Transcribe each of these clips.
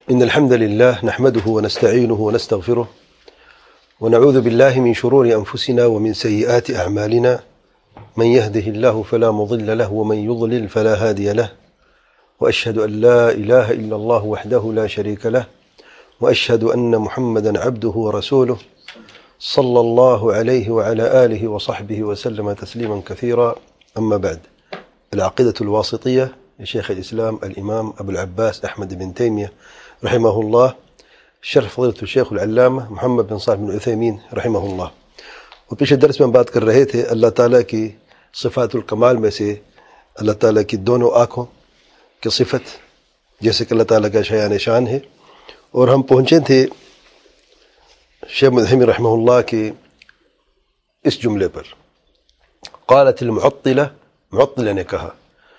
إن الحمد لله نحمده ونستعينه ونستغفره ونعوذ بالله من شرور أنفسنا ومن سيئات أعمالنا من يهده الله فلا مضل له ومن يضلل فلا هادي له وأشهد أن لا إله إلا الله وحده لا شريك له وأشهد أن محمدا عبده ورسوله صلى الله عليه وعلى آله وصحبه وسلم تسليما كثيرا. أما بعد، العقيدة الواسطية لشيخ الإسلام الإمام أبو العباس أحمد بن تيمية رحمه الله، شرح فضيلة الشيخ العلامة محمد بن صالح بن عثيمين رحمہ اللہ. اور پچھلے درس میں ہم بات کر رہے تھے اللہ تعالیٰ کی صفات الکمال میں سے اللہ تعالیٰ کی دونوں آنکھوں کی صفت، جیسے کہ اللہ تعالیٰ کا شایان شان ہے. اور ہم پہنچے تھے شیخ مدحمی رحمہ اللہ کے اس جملے پر، قالت المعطلہ، معطلہ نے کہا.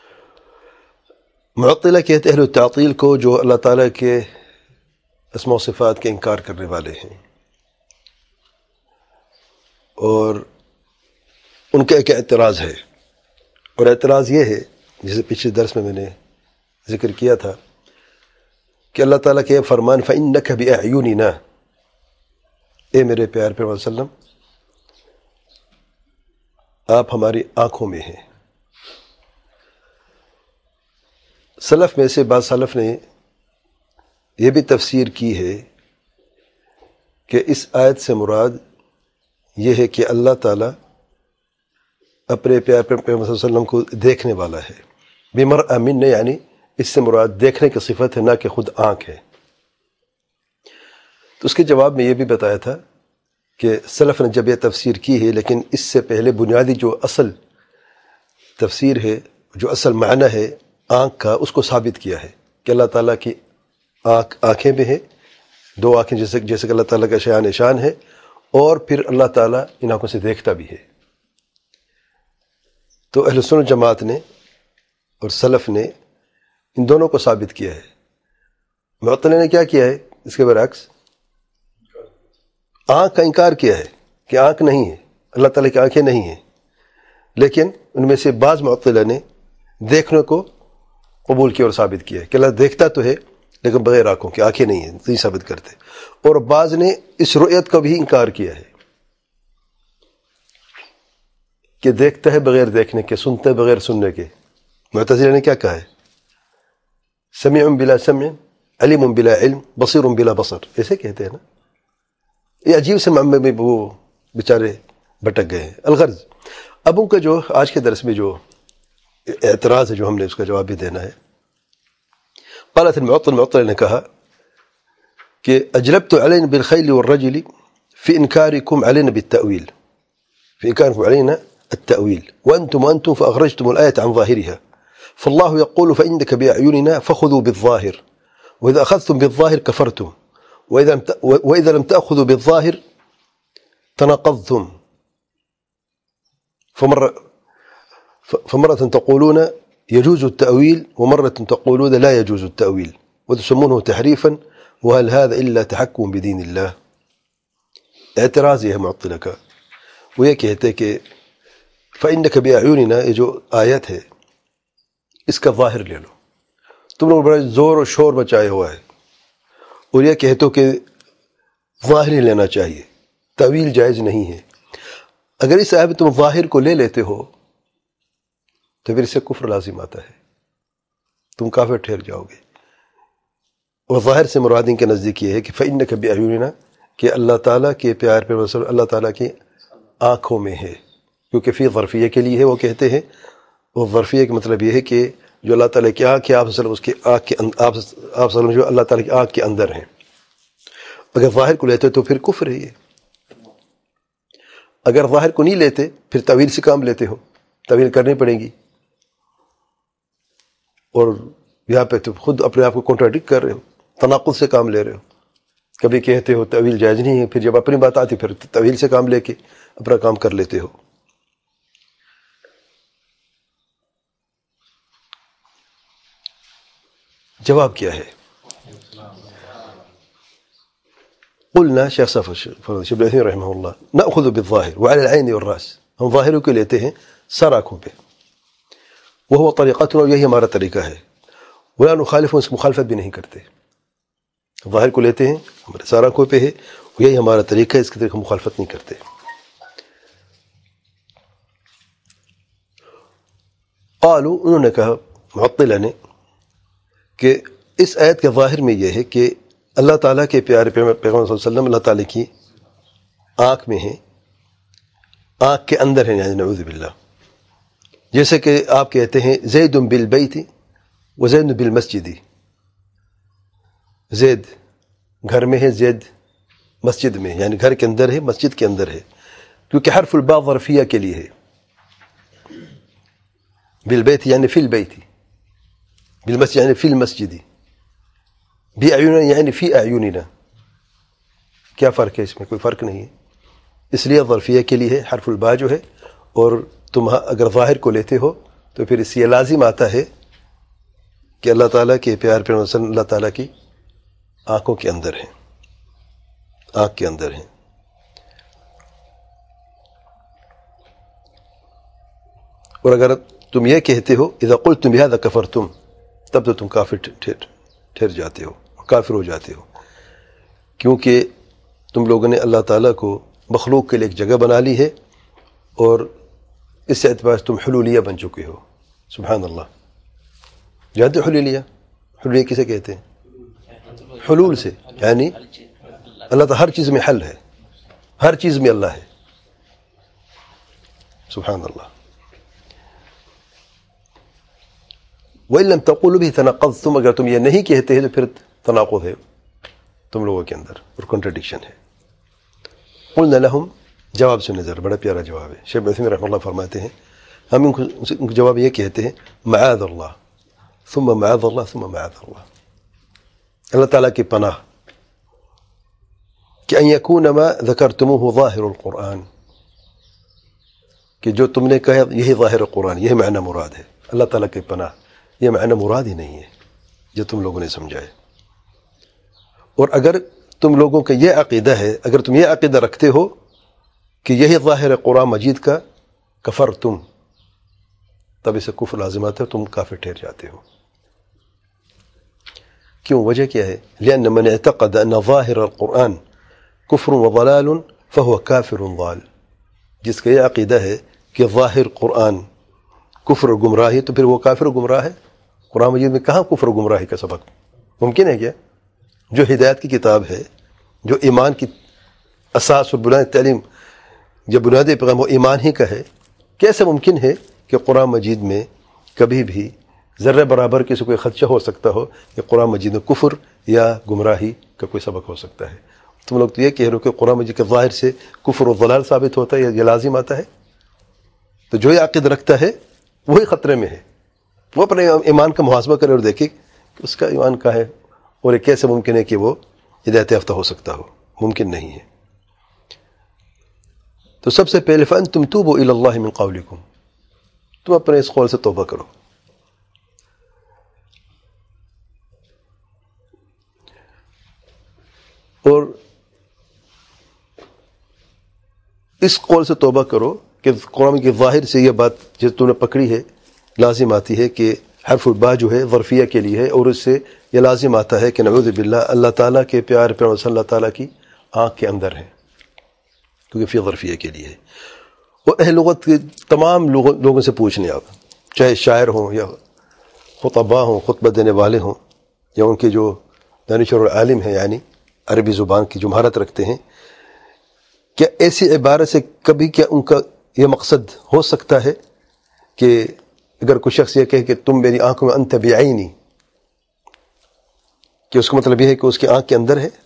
معطلہ کہتے اہل التعطیل کو جو اللہ تعالیٰ کے اسماء و صفات کے انکار کرنے والے ہیں، اور ان کا ایک اعتراض ہے. اور اعتراض یہ ہے، جسے پچھلے درس میں نے ذکر کیا تھا، کہ اللہ تعالیٰ کے فرمان فَإِنَّكَ بِأَعْيُنِنَا، اے میرے پیار پیغمبر صلی اللہ علیہ وسلم آپ ہماری آنکھوں میں ہیں. سلف میں سے بعض سلف نے یہ بھی تفسیر کی ہے کہ اس آیت سے مراد یہ ہے کہ اللہ تعالیٰ اپنے پیار پیغمبر صلی اللہ علیہ وسلم کو دیکھنے والا ہے. بمرء من، یعنی اس سے مراد دیکھنے کی صفت ہے، نہ کہ خود آنکھ ہے. تو اس کے جواب میں یہ بھی بتایا تھا کہ سلف نے جب یہ تفسیر کی ہے، لیکن اس سے پہلے بنیادی جو اصل تفسیر ہے، جو اصل معنی ہے آنکھ کا، اس کو ثابت کیا ہے کہ اللہ تعالیٰ کی آنکھیں بھی ہیں، دو آنکھیں جیسے کہ اللہ تعالیٰ کا شایان شان ہے، اور پھر اللہ تعالیٰ ان آنکھوں سے دیکھتا بھی ہے. تو اہل سنت جماعت نے اور سلف نے ان دونوں کو ثابت کیا ہے. معطلہ نے کیا کیا ہے؟ اس کے برعکس آنکھ کا انکار کیا ہے کہ آنکھ نہیں ہے، اللہ تعالیٰ کی آنکھیں نہیں ہیں. لیکن ان میں سے بعض معطلہ نے دیکھنے کو قبول کیا اور ثابت کیا ہے کہ اللہ دیکھتا تو ہے لیکن بغیر آنکھوں کے، آنکھیں نہیں ہیں، نہیں ثابت کرتے. اور بعض نے اس رؤیت کا بھی انکار کیا ہے کہ دیکھتا ہے بغیر دیکھنے کے، سنتا ہے بغیر سننے کے. معتزلہ نے کیا کہا ہے؟ سمیع بلا سمع، علیم بلا علم، بصیر بلا بصر، ایسے کہتے ہیں نا. یہ عجیب سے معاملے میں وہ بیچارے بھٹک گئے ہیں. الغرض اب ان کا جو آج کے درس میں جو اعتراض ہے، جو ہم نے اس کا جواب بھی دینا ہے. قالت المعطل نے کہا کہ اجلبت علینا بالخیل والرجل في انکارکم علینا بالتأویل، في انکارکم علینا التأویل وانتم فاخرجتم الآیة عن ظاهرها، فالله يقول فإنك بأعيننا فخذوا بالظاهر، وإذا أخذتم بالظاهر كفرتم، وإذا لم تأخذوا بالظاهر تناقضتم. فمرة تقولون يجوز التأويل ومرة تقولون لا يجوز التأويل وتسمونه تحريفا، وهل هذا إلا تحكم بدين الله. اعتراض یہ ہے معطلہ کا. وہ یہ کہتے کہ فإنك بأعيننا، یہ جو آیت ہے اس کا ظاہر لے لو. تم لوگ بڑا زور و شور مچائے ہوا ہے اور یہ کہتے ہو کہ ظاہر ہی لینا چاہیے، تأویل جائز نہیں ہے. اگر اس آیت میں تم ظاہر کو لے لیتے ہو تو پھر اس سے کفر لازم آتا ہے، تم کافر ٹھہر جاؤ گے. اور ظاہر سے مراد ان کے نزدیک یہ ہے کہ فإنک بأعیوننا، کہ اللہ تعالیٰ کے پیار پہ اللہ تعالیٰ کی آنکھوں میں ہے، کیونکہ فی ظرفیہ کے لیے ہے. وہ کہتے ہیں وہ ظرفیہ کا مطلب یہ ہے کہ جو اللہ تعالیٰ کی آنکھ ہے، آپ صلی اللہ علیہ وسلم اس کی آنکھ کے آپ صلی اللہ علیہ وسلم جو اللہ تعالیٰ کی آنکھ کے اندر ہیں. اگر ظاہر کو لیتے تو پھر کفر ہے یہ. اگر ظاہر کو نہیں لیتے پھر تعویل سے کام لیتے ہو، تعویل کرنی پڑے گی. اور یہاں پہ تو خود اپنے آپ کو کنٹراڈکٹ کر رہے ہو، تناقض سے کام لے رہے ہو. کبھی کہتے ہو تعویل جائز نہیں ہے، پھر جب اپنی بات آتی پھر تعویل سے کام لے کے اپنا کام کر لیتے ہو. جواب کیا ہے؟ قلنا، شیخ شبلی رحمہ اللہ، نأخذ بالظاہر وعلى العین والراس، ہم ظاہروں کو لیتے ہیں سر آنکھوں پہ. وہ طریقتنا، یہی ہمارا طریقہ ہے. ولا نخالف، اس مخالفت بھی نہیں کرتے. ظاہر کو لیتے ہیں، ہمارے سارا کو پہ ہے، یہی ہمارا طریقہ ہے، اس کے طریقے مخالفت نہیں کرتے۔ قالوا، انہوں نے کہا معطلہ نے کہ اس آیت کا ظاہر میں یہ ہے کہ اللہ تعالیٰ کے پیارے پیغمبر صلی اللہ علیہ وسلم اللہ تعالیٰ کی آنکھ میں ہیں، آنکھ کے اندر ہیں، یعنی نعوذ باللہ۔ جیسے کہ آپ کہتے ہیں زید بالبیت وزید بالمسجد، زید گھر میں ہے، زید مسجد میں، یعنی گھر کے اندر ہے، مسجد کے اندر ہے، کیونکہ حرف الباء ظرفیہ کے لیے ہے۔ بالبیت یعنی فی البیت، بالمسجد یعنی فی المسجد، بأعیننا یعنی فی اعیننا۔ کیا فرق ہے اس میں؟ کوئی فرق نہیں ہے، اس لیے ظرفیہ کے لیے ہے حرف الباء جو ہے، اور تم اگر ظاہر کو لیتے ہو تو پھر اس سے یہ لازم آتا ہے کہ اللہ تعالیٰ کے پیار پیغمبر صلی اللہ تعالیٰ کی آنکھوں کے اندر ہیں، آنکھ کے اندر ہیں۔ اور اگر تم یہ کہتے ہو اذا قلتم بهذا کفرتم، تب تو تم کافر ٹھہر جاتے ہو، کافر ہو جاتے ہو، کیونکہ تم لوگوں نے اللہ تعالیٰ کو مخلوق کے لیے ایک جگہ بنا لی ہے، اور اس اعتبار سے تم حلولیہ بن چکے ہو۔ سبحان اللہ۔ جانتے ہو حلولیہ؟ حلولیہ کسے کہتے ہیں؟ حلول سے، یعنی اللہ تعالیٰ ہر چیز میں حل ہے، ہر چیز میں اللہ ہے۔ سبحان اللہ۔ وَإِن لَمْ تَقُولُوا بِهِ تَنَاقَضْتُمْ، اگر تم یہ نہیں کہتے ہیں تو پھر تناقض ہے تم لوگوں کے اندر اور کنٹرڈکشن ہے۔ قُلْنَا لَهُمْ، جواب سنیں ذرا، بڑا پیارا جواب ہے۔ شیخ عثیمین رحمہ اللہ فرماتے ہیں ہم ان کو جواب یہ کہتے ہیں معاذ اللہ ثم معاذ اللہ ثم معاذ اللہ، اللہ تعالیٰ کی پناہ کہ ان یکون ما ذکرتموہ ظاہر القرآن، کہ جو تم نے کہا یہی ظاہر قرآن، یہی معنی مراد ہے۔ اللہ تعالیٰ کی پناہ، یہ معنی مراد ہی نہیں ہے جو تم لوگوں نے سمجھا ہے۔ اور اگر تم لوگوں کا یہ عقیدہ ہے، اگر تم یہ عقیدہ رکھتے ہو کہ یہی ظاہر قرآن مجید کا، کفر تم، تب اسے کفر لازمات ہے، تم کافر ٹھہر جاتے ہو۔ کیوں؟ وجہ کیا ہے؟ لأن من اعتقد ان ظاہر القرآن کفر وضلال فهو کافر ضال، جس کا یہ عقیدہ ہے کہ ظاہر قرآن کفر و گمراہی، تو پھر وہ کافر و گمراہ ہے۔ قرآن مجید میں کہاں کفر و گمراہی کا سبق ممکن ہے کیا؟ جو ہدایت کی کتاب ہے، جو ایمان کی اساس اور بنیاد تعلیم، جو بنیادی پیغام وہ ایمان ہی کا ہے، کیسے ممکن ہے کہ قرآن مجید میں کبھی بھی ذرہ برابر کسی کوئی خدشہ ہو سکتا ہو کہ قرآن مجید میں کفر یا گمراہی کا کوئی سبق ہو سکتا ہے؟ تم لوگ تو یہ کہہ رہے ہو کہ قرآن مجید کے ظاہر سے کفر و ضلال ثابت ہوتا ہے، یہ لازم آتا ہے۔ تو جو یہ عقیدہ رکھتا ہے وہی خطرے میں ہے، وہ اپنے ایمان کا محاسبہ کرے اور دیکھے کہ اس کا ایمان کا ہے، اور یہ کیسے ممکن ہے کہ وہ ہدایت یافتہ ہو سکتا ہو؟ ممکن نہیں ہے۔ تو سب سے پہلے فَأَنْتُمْ تُوبُوا إِلَى اللَّهِ مِنْ قَوْلِكُمْ، تم اپنے اس قول سے توبہ کرو۔ اور اس قول سے توبہ کرو کہ قرآن کے ظاہر سے یہ بات جو تم نے پکڑی ہے لازم آتی ہے کہ حرف الباء جو ہے ظرفیہ کے لیے ہے، اور اس سے یہ لازم آتا ہے کہ نعوذ باللہ اللہ تعالیٰ کے پیار پیغمبر صلی اللہ تعالیٰ کی آنکھ کے اندر ہے، کیونکہ فی ظرفیہ کے لیے ہے۔ اور اہل لغت کے تمام لوگوں سے پوچھنے آپ، چاہے شاعر ہوں یا خطباء ہوں، خطبہ دینے والے ہوں، یا ان کے جو دانشور اور عالم ہیں، یعنی عربی زبان کی جو مہارت رکھتے ہیں، کیا ایسی عبارت سے کبھی کیا ان کا یہ مقصد ہو سکتا ہے کہ اگر کوئی شخص یہ کہے کہ تم میری آنکھوں میں انت بعینی، کہ اس کا مطلب یہ ہے کہ اس کی آنکھ کے اندر ہے؟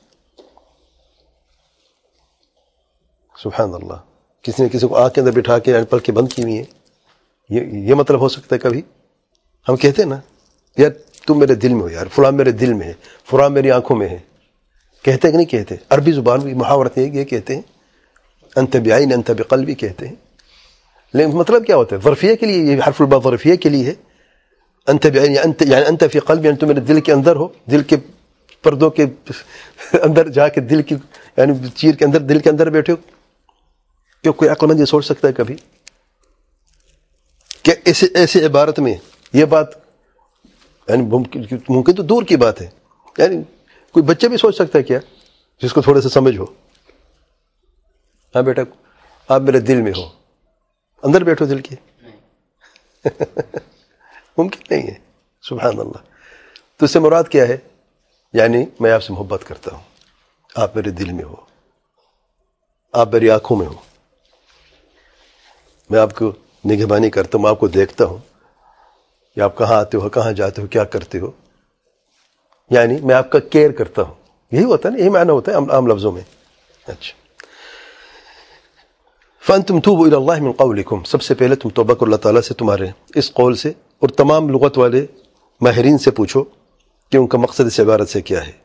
سبحان اللہ۔ کسی نے کسی کو آنکھ کے اندر بٹھا کے پلکیں بند کی ہوئی ہیں، یہ مطلب ہو سکتا ہے کبھی؟ ہم کہتے ہیں نا یار تم میرے دل میں ہو، یار فلاں میرے دل میں ہے، فلاں میری آنکھوں میں ہے، کہتے کہ نہیں کہتے؟ عربی زبان بھی محاورت ہے، یہ کہتے ہیں انت بعین انت بقلبی کہتے ہیں، لیکن مطلب کیا ہوتا ہے؟ ظرفیہ کے لیے، یہ حرف الباء ظرفیہ کے لیے ہے۔ انت بعین یعنی انت فی قلبی، یعنی تم میرے دل کے اندر ہو، دل کے پردوں کے اندر جا کے دل کی یعنی چیر کے اندر، دل کے اندر بیٹھے ہو۔ کیا کوئی عقل مند یہ سوچ سکتا ہے کبھی کہ ایسی عبارت میں یہ بات، یعنی ممکن تو دور کی بات ہے، یعنی کوئی بچہ بھی سوچ سکتا ہے کیا جس کو تھوڑے سے سمجھ ہو؟ ہاں بیٹا آپ میرے دل میں ہو، اندر بیٹھو دل کے ممکن نہیں ہے. سبحان اللہ. تو اس سے مراد کیا ہے؟ یعنی میں آپ سے محبت کرتا ہوں، آپ میرے دل میں ہو، آپ میری آنکھوں میں ہو، میں آپ کو نگہبانی کرتا ہوں، میں آپ کو دیکھتا ہوں کہ آپ کہاں آتے ہو، کہاں جاتے ہو، کیا کرتے ہو. یعنی میں آپ کا کیئر کرتا ہوں. یہی ہوتا ہے نا، یہی معنی ہوتا ہے عام لفظوں میں. اچھا. فَأَنْتُمْ تُوبُوا إِلَى اللَّهِ مِنْ قَوْلِكُمْ، سب سے پہلے تم توبہ کرو اللہ تعالیٰ سے تمہارے اس قول سے. اور تمام لغت والے ماہرین سے پوچھو کہ ان کا مقصد اس عبارت سے کیا ہے،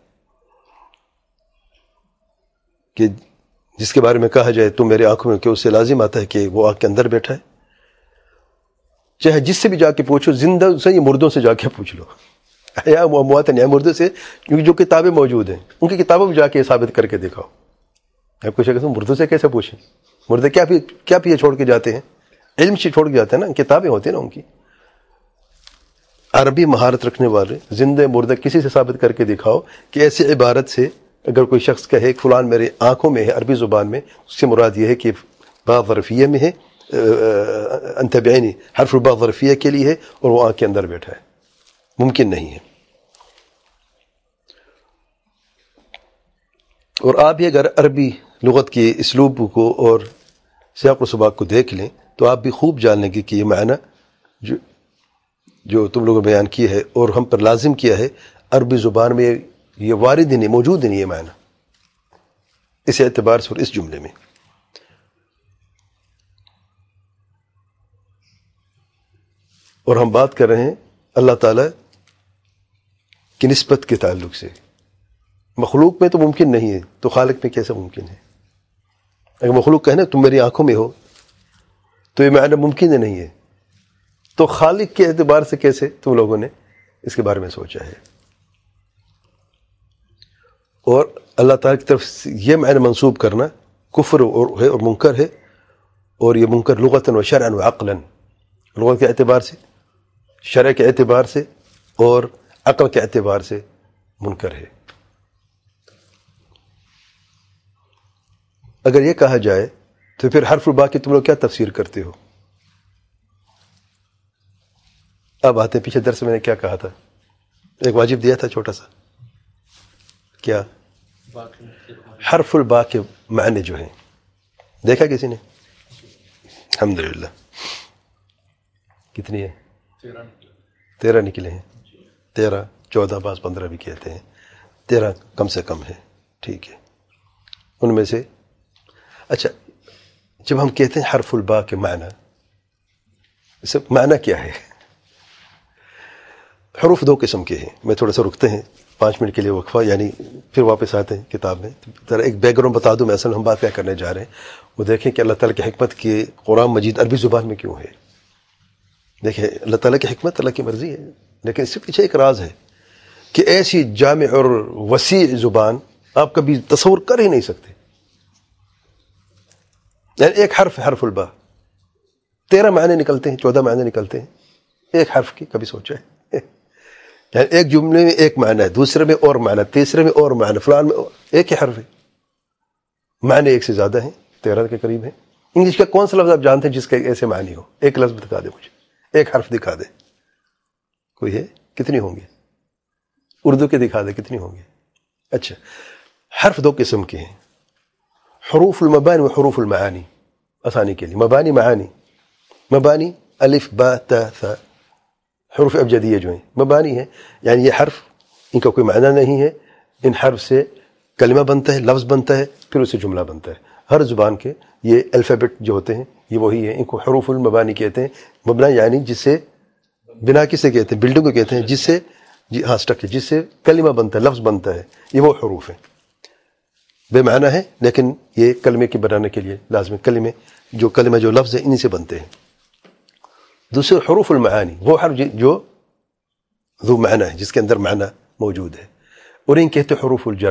کہ جس کے بارے میں کہا جائے تم میرے آنکھوں میں، کہ اس سے لازم آتا ہے کہ وہ آنکھ کے اندر بیٹھا ہے. چاہے جس سے بھی جا کے پوچھو، زندہ سے یا مردوں سے جا کے پوچھ لو، یا اموات یا مردوں سے، کیونکہ جو کتابیں موجود ہیں ان کی کتابوں میں جا کے ثابت کر کے دکھاؤ. آپ کچھ کہتے ہیں مردوں سے کیسے پوچھیں؟ مردے کیا پیے چھوڑ کے جاتے ہیں؟ علم سے چھوڑ کے جاتے ہیں نا، کتابیں ہوتی ہیں نا ان کی. عربی مہارت رکھنے والے زندہ مردہ کسی سے ثابت کر کے دکھاؤ کہ ایسی عبارت سے اگر کوئی شخص کہے کہ فلان میرے آنکھوں میں ہے عربی زبان میں، اس سے مراد یہ ہے کہ با ظرفیہ میں ہے، انت بعینی حرف با ظرفیہ کے لیے ہے، اور وہ آنکھ کے اندر بیٹھا ہے. ممکن نہیں ہے. اور آپ بھی اگر عربی لغت کے اسلوب کو اور سیاق و سباق کو دیکھ لیں تو آپ بھی خوب جان لیں گے کہ یہ معنی جو تم لوگوں نے بیان کیا ہے اور ہم پر لازم کیا ہے، عربی زبان میں یہ وارد ہی نہیں، موجود ہی نہیں یہ معنی اس اعتبار سے اور اس جملے میں. اور ہم بات کر رہے ہیں اللہ تعالیٰ کی نسبت کے تعلق سے. مخلوق میں تو ممکن نہیں ہے، تو خالق میں کیسے ممکن ہے؟ اگر مخلوق کہنا تم میری آنکھوں میں ہو تو یہ معنی ممکن ہی نہیں ہے، تو خالق کے اعتبار سے کیسے تم لوگوں نے اس کے بارے میں سوچا ہے؟ اور اللہ تعالیٰ کی طرف سے یہ معنی منسوب کرنا کفر ہے اور منکر ہے. اور یہ منکر لغتاً و شرعاً و عقلاً، لغت کے اعتبار سے، شرع کے اعتبار سے اور عقل کے اعتبار سے منکر ہے. اگر یہ کہا جائے تو پھر حرف الباء کی تم لوگ کیا تفسیر کرتے ہو؟ اب آتے ہیں پیچھے درس میں نے کیا کہا تھا، ایک واجب دیا تھا چھوٹا سا، کیا؟ حرف الباء کے معنی جو ہیں دیکھا کسی نے؟ الحمدللہ. کتنی ہے؟ 13 نکلے ہیں. 13 14 بعض 15 بھی کہتے ہیں، 13 کم سے کم ہے. ٹھیک ہے. ان میں سے اچھا، جب ہم کہتے ہیں حرف الباء کے معنی، اس سے معنی کیا ہے؟ حروف 2 قسم کے ہیں. میں تھوڑا سا رکتے ہیں 5 منٹ کے لیے وقفہ، یعنی پھر واپس آتے ہیں کتاب میں. ذرا ایک بیک گراؤنڈ بتا دوں میں، اصل ہم بات کیا کرنے جا رہے ہیں وہ دیکھیں کہ اللہ تعالیٰ کی حکمت کی قرآن مجید عربی زبان میں کیوں ہے. دیکھیں اللہ تعالیٰ کی حکمت، اللہ کی مرضی ہے، لیکن اس سے پیچھے ایک راز ہے کہ ایسی جامع اور وسیع زبان آپ کبھی تصور کر ہی نہیں سکتے. یعنی ایک حرف الباء 13 معنی نکلتے ہیں، 14 معنی نکلتے ہیں ایک حرف کی. کبھی سوچا ہے؟ یعنی ایک جملے میں ایک معنی ہے، دوسرے میں اور معنی، تیسرے میں اور معنی، فلان میں ایک ہی حرف ہے. معنی ایک سے زیادہ ہیں، 13 کے قریب ہیں. انگلش کا کون سا لفظ آپ جانتے ہیں جس کا ایسے معنی ہو؟ ایک لفظ دکھا دے مجھے، ایک حرف دکھا دے. کوئی ہے؟ کتنی ہوں گے؟ اردو کے دکھا دے کتنی ہوں گے؟ اچھا، حرف 2 قسم کے ہیں، حروف المبانی و حروف المعانی. آسانی کے لیے مبانی معانی. مبانی الف با تا ثا، حروف ابجدیہ جو ہیں مبانی ہیں، یعنی یہ حرف ان کا کوئی معنی نہیں ہے، ان حرف سے کلمہ بنتا ہے، لفظ بنتا ہے، پھر اس سے جملہ بنتا ہے. ہر زبان کے یہ الفابٹ جو ہوتے ہیں یہ وہی ہیں، ان کو حروف المبانی کہتے ہیں. مبنا یعنی جس سے بنا کسے کہتے ہیں؟ بلڈنگ کو کہتے ہیں، جس سے اسٹرکچر، جس سے کلمہ بنتا ہے، لفظ بنتا ہے. یہ وہ حروف ہیں، بے معنی ہے لیکن یہ کلمے کی بنانے کے لیے لازم ہے. کلمہ جو لفظ ہے انہی سے بنتے ہیں. دوسرے حروف المعانی، وہ حرف جو ذو معنی ہے، جس کے اندر معنی موجود ہے، اور ان کہتے ہیں حروف الجر.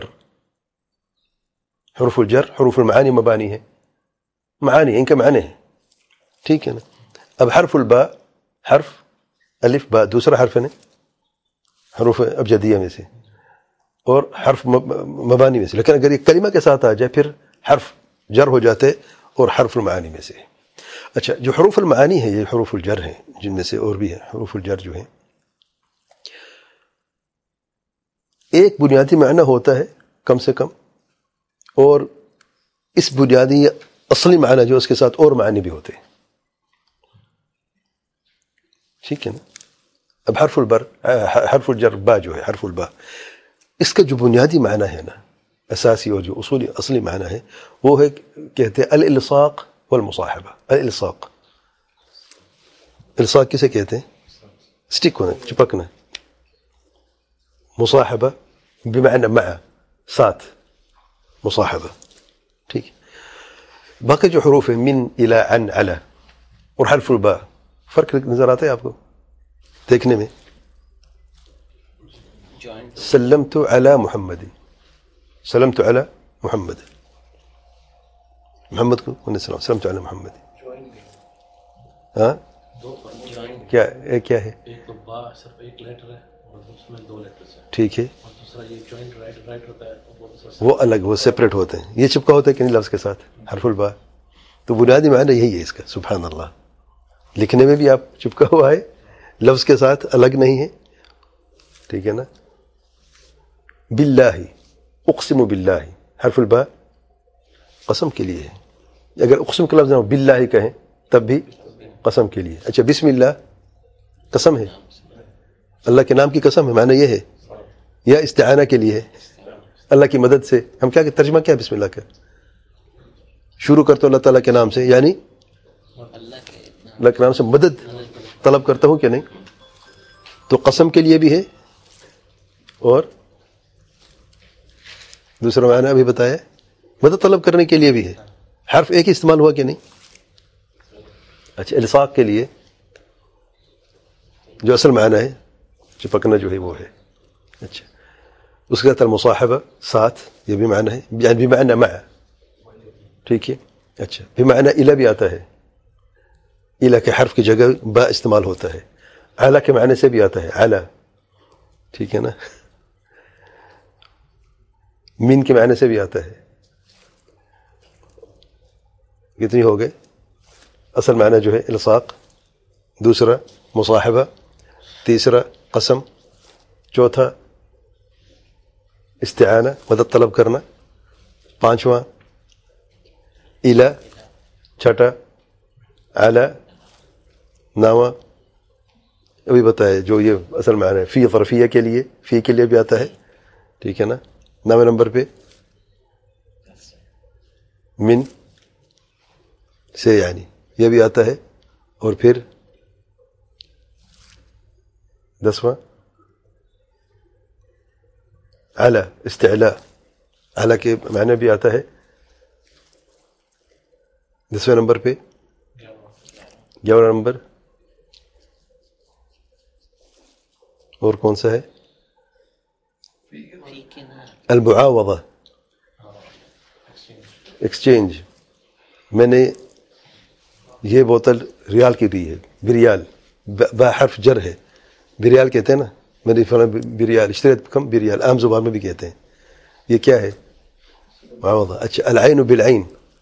حروف الجر، حروف المعانی مبانی ہے، معانی ان کے معنی ہیں. ٹھیک ہے نا؟ اب حرف الباء، حرف الف با، دوسرا حرف ہے نا حروف ابجدیہ میں سے، اور حرف مبانی میں سے، لیکن اگر یہ کلمہ کے ساتھ آ جائے پھر حرف جر ہو جاتے اور حرف المعانی میں سے۔ اچھا، جو حروف المعانی ہیں یہ حروف الجر ہیں، جن میں سے اور بھی ہیں حروف الجر جو ہیں، ایک بنیادی معنی ہوتا ہے کم سے کم، اور اس بنیادی اصلی معنی جو اس کے ساتھ اور معنی بھی ہوتے ہیں، ٹھیک ہے نا؟ اب حرف الجر با جو ہے، حرف البا، اس کا جو بنیادی معنی ہے نا، اساسی اور جو اصلی معنی ہے، وہ ہے کہتے ہیں الالصاق والمصاحبہ۔ الالصاق، الصاق کسے کہتے ہیں؟ سٹک ہونا، چپکنا۔ مصاحبہ بمعنی مع، ساتھ، مصاحبہ، ٹھیک۔ باقی جو حروف ہیں من، الى، عن، على اور حرف الباء، فرق نظر آتا ہے آپ کو دیکھنے میں؟ سلمت على محمد، سلمت على محمد، محمد کو السلام، سلمت على محمد، ہاں کیا ہے؟ ایک تو با صرف ایک لیٹر ہے اور اس میں 2 لیٹرز ہیں، ٹھیک ہے، اور دوسرا یہ جوائنٹ رائٹ ہوتا ہے، وہ الگ، وہ سیپریٹ ہوتے ہیں۔ یہ چپکا ہوتا ہے کہ نہیں لفظ کے ساتھ، حرف الباء؟ تو بنیادی معنی یہی ہے اس کا، سبحان اللہ۔ لکھنے میں بھی آپ چپکا ہوا ہے، لفظ کے ساتھ الگ نہیں ہے، ٹھیک ہے نا؟ باللہ، اقسم باللہ، حرف الباء قسم کے لیے ہے۔ اگر اقسم کا لفظ نہ ہو، باللہ کہیں تب بھی قسم کے لیے۔ اچھا، بسم اللہ قسم ہے، اللہ کے نام کی قسم ہے، معنی یہ ہے، یا استعانہ کے لیے ہے، اللہ کی مدد سے۔ ہم کیا کہ ترجمہ کیا ہے بسم اللہ کا؟ شروع کرتا ہوں اللہ تعالیٰ کے نام سے، یعنی اللہ کے نام سے مدد طلب کرتا ہوں کہ نہیں؟ تو قسم کے لیے بھی ہے، اور دوسرا معنی ابھی بتایا مدد طلب کرنے کے لیے بھی ہے۔ حرف ایک ہی استعمال ہوا کہ نہیں؟ اچھا، الصاق کے لیے جو اصل معنی ہے چپکنا جو ہے وہ ہے۔ اچھا، اس کے ساتھ المصاحبہ، ساتھ، یہ بھی معنی ہے، یعنی بمعنی مع، ٹھیک ہے۔ اچھا، بمعنی الی بھی آتا ہے، الی کے حرف کی جگہ با استعمال ہوتا ہے۔ اعلیٰ کے معنی سے بھی آتا ہے، اعلیٰ، ٹھیک ہے نا؟ من کے معنی سے بھی آتا ہے۔ کتنی ہو گئے؟ اصل معنی جو ہے الصاق، دوسرا مصاحبہ، تیسرا قسم، چوتھا استعانہ، مدد طلب کرنا، پانچواں الی، چھٹا اعلیٰ، نواں ابھی بتایا جو یہ اصل معنی ہے، فی ظرفیہ کے لیے، فی کے لیے بھی آتا ہے، ٹھیک ہے نا؟ 9 نمبر پہ من سے، یعنی یہ بھی آتا ہے، اور پھر 10واں اعلیٰ، استعلاء، اعلیٰ کے معنی بھی آتا ہے۔ 10ویں نمبر پہ 11 نمبر، اور کون سا ہے؟ المعاوضہ، ایکسچینج۔ میں نے یہ بوتل ریال کی دی ہے، بریال، با حرف جر ہے، بریال کہتے ہیں نا، میں نے فلاں بریال اشتریت کم بریال، عام زبان میں بھی کہتے ہیں۔ یہ کیا ہے؟ معاوضہ۔ اچھا، العین بالعین،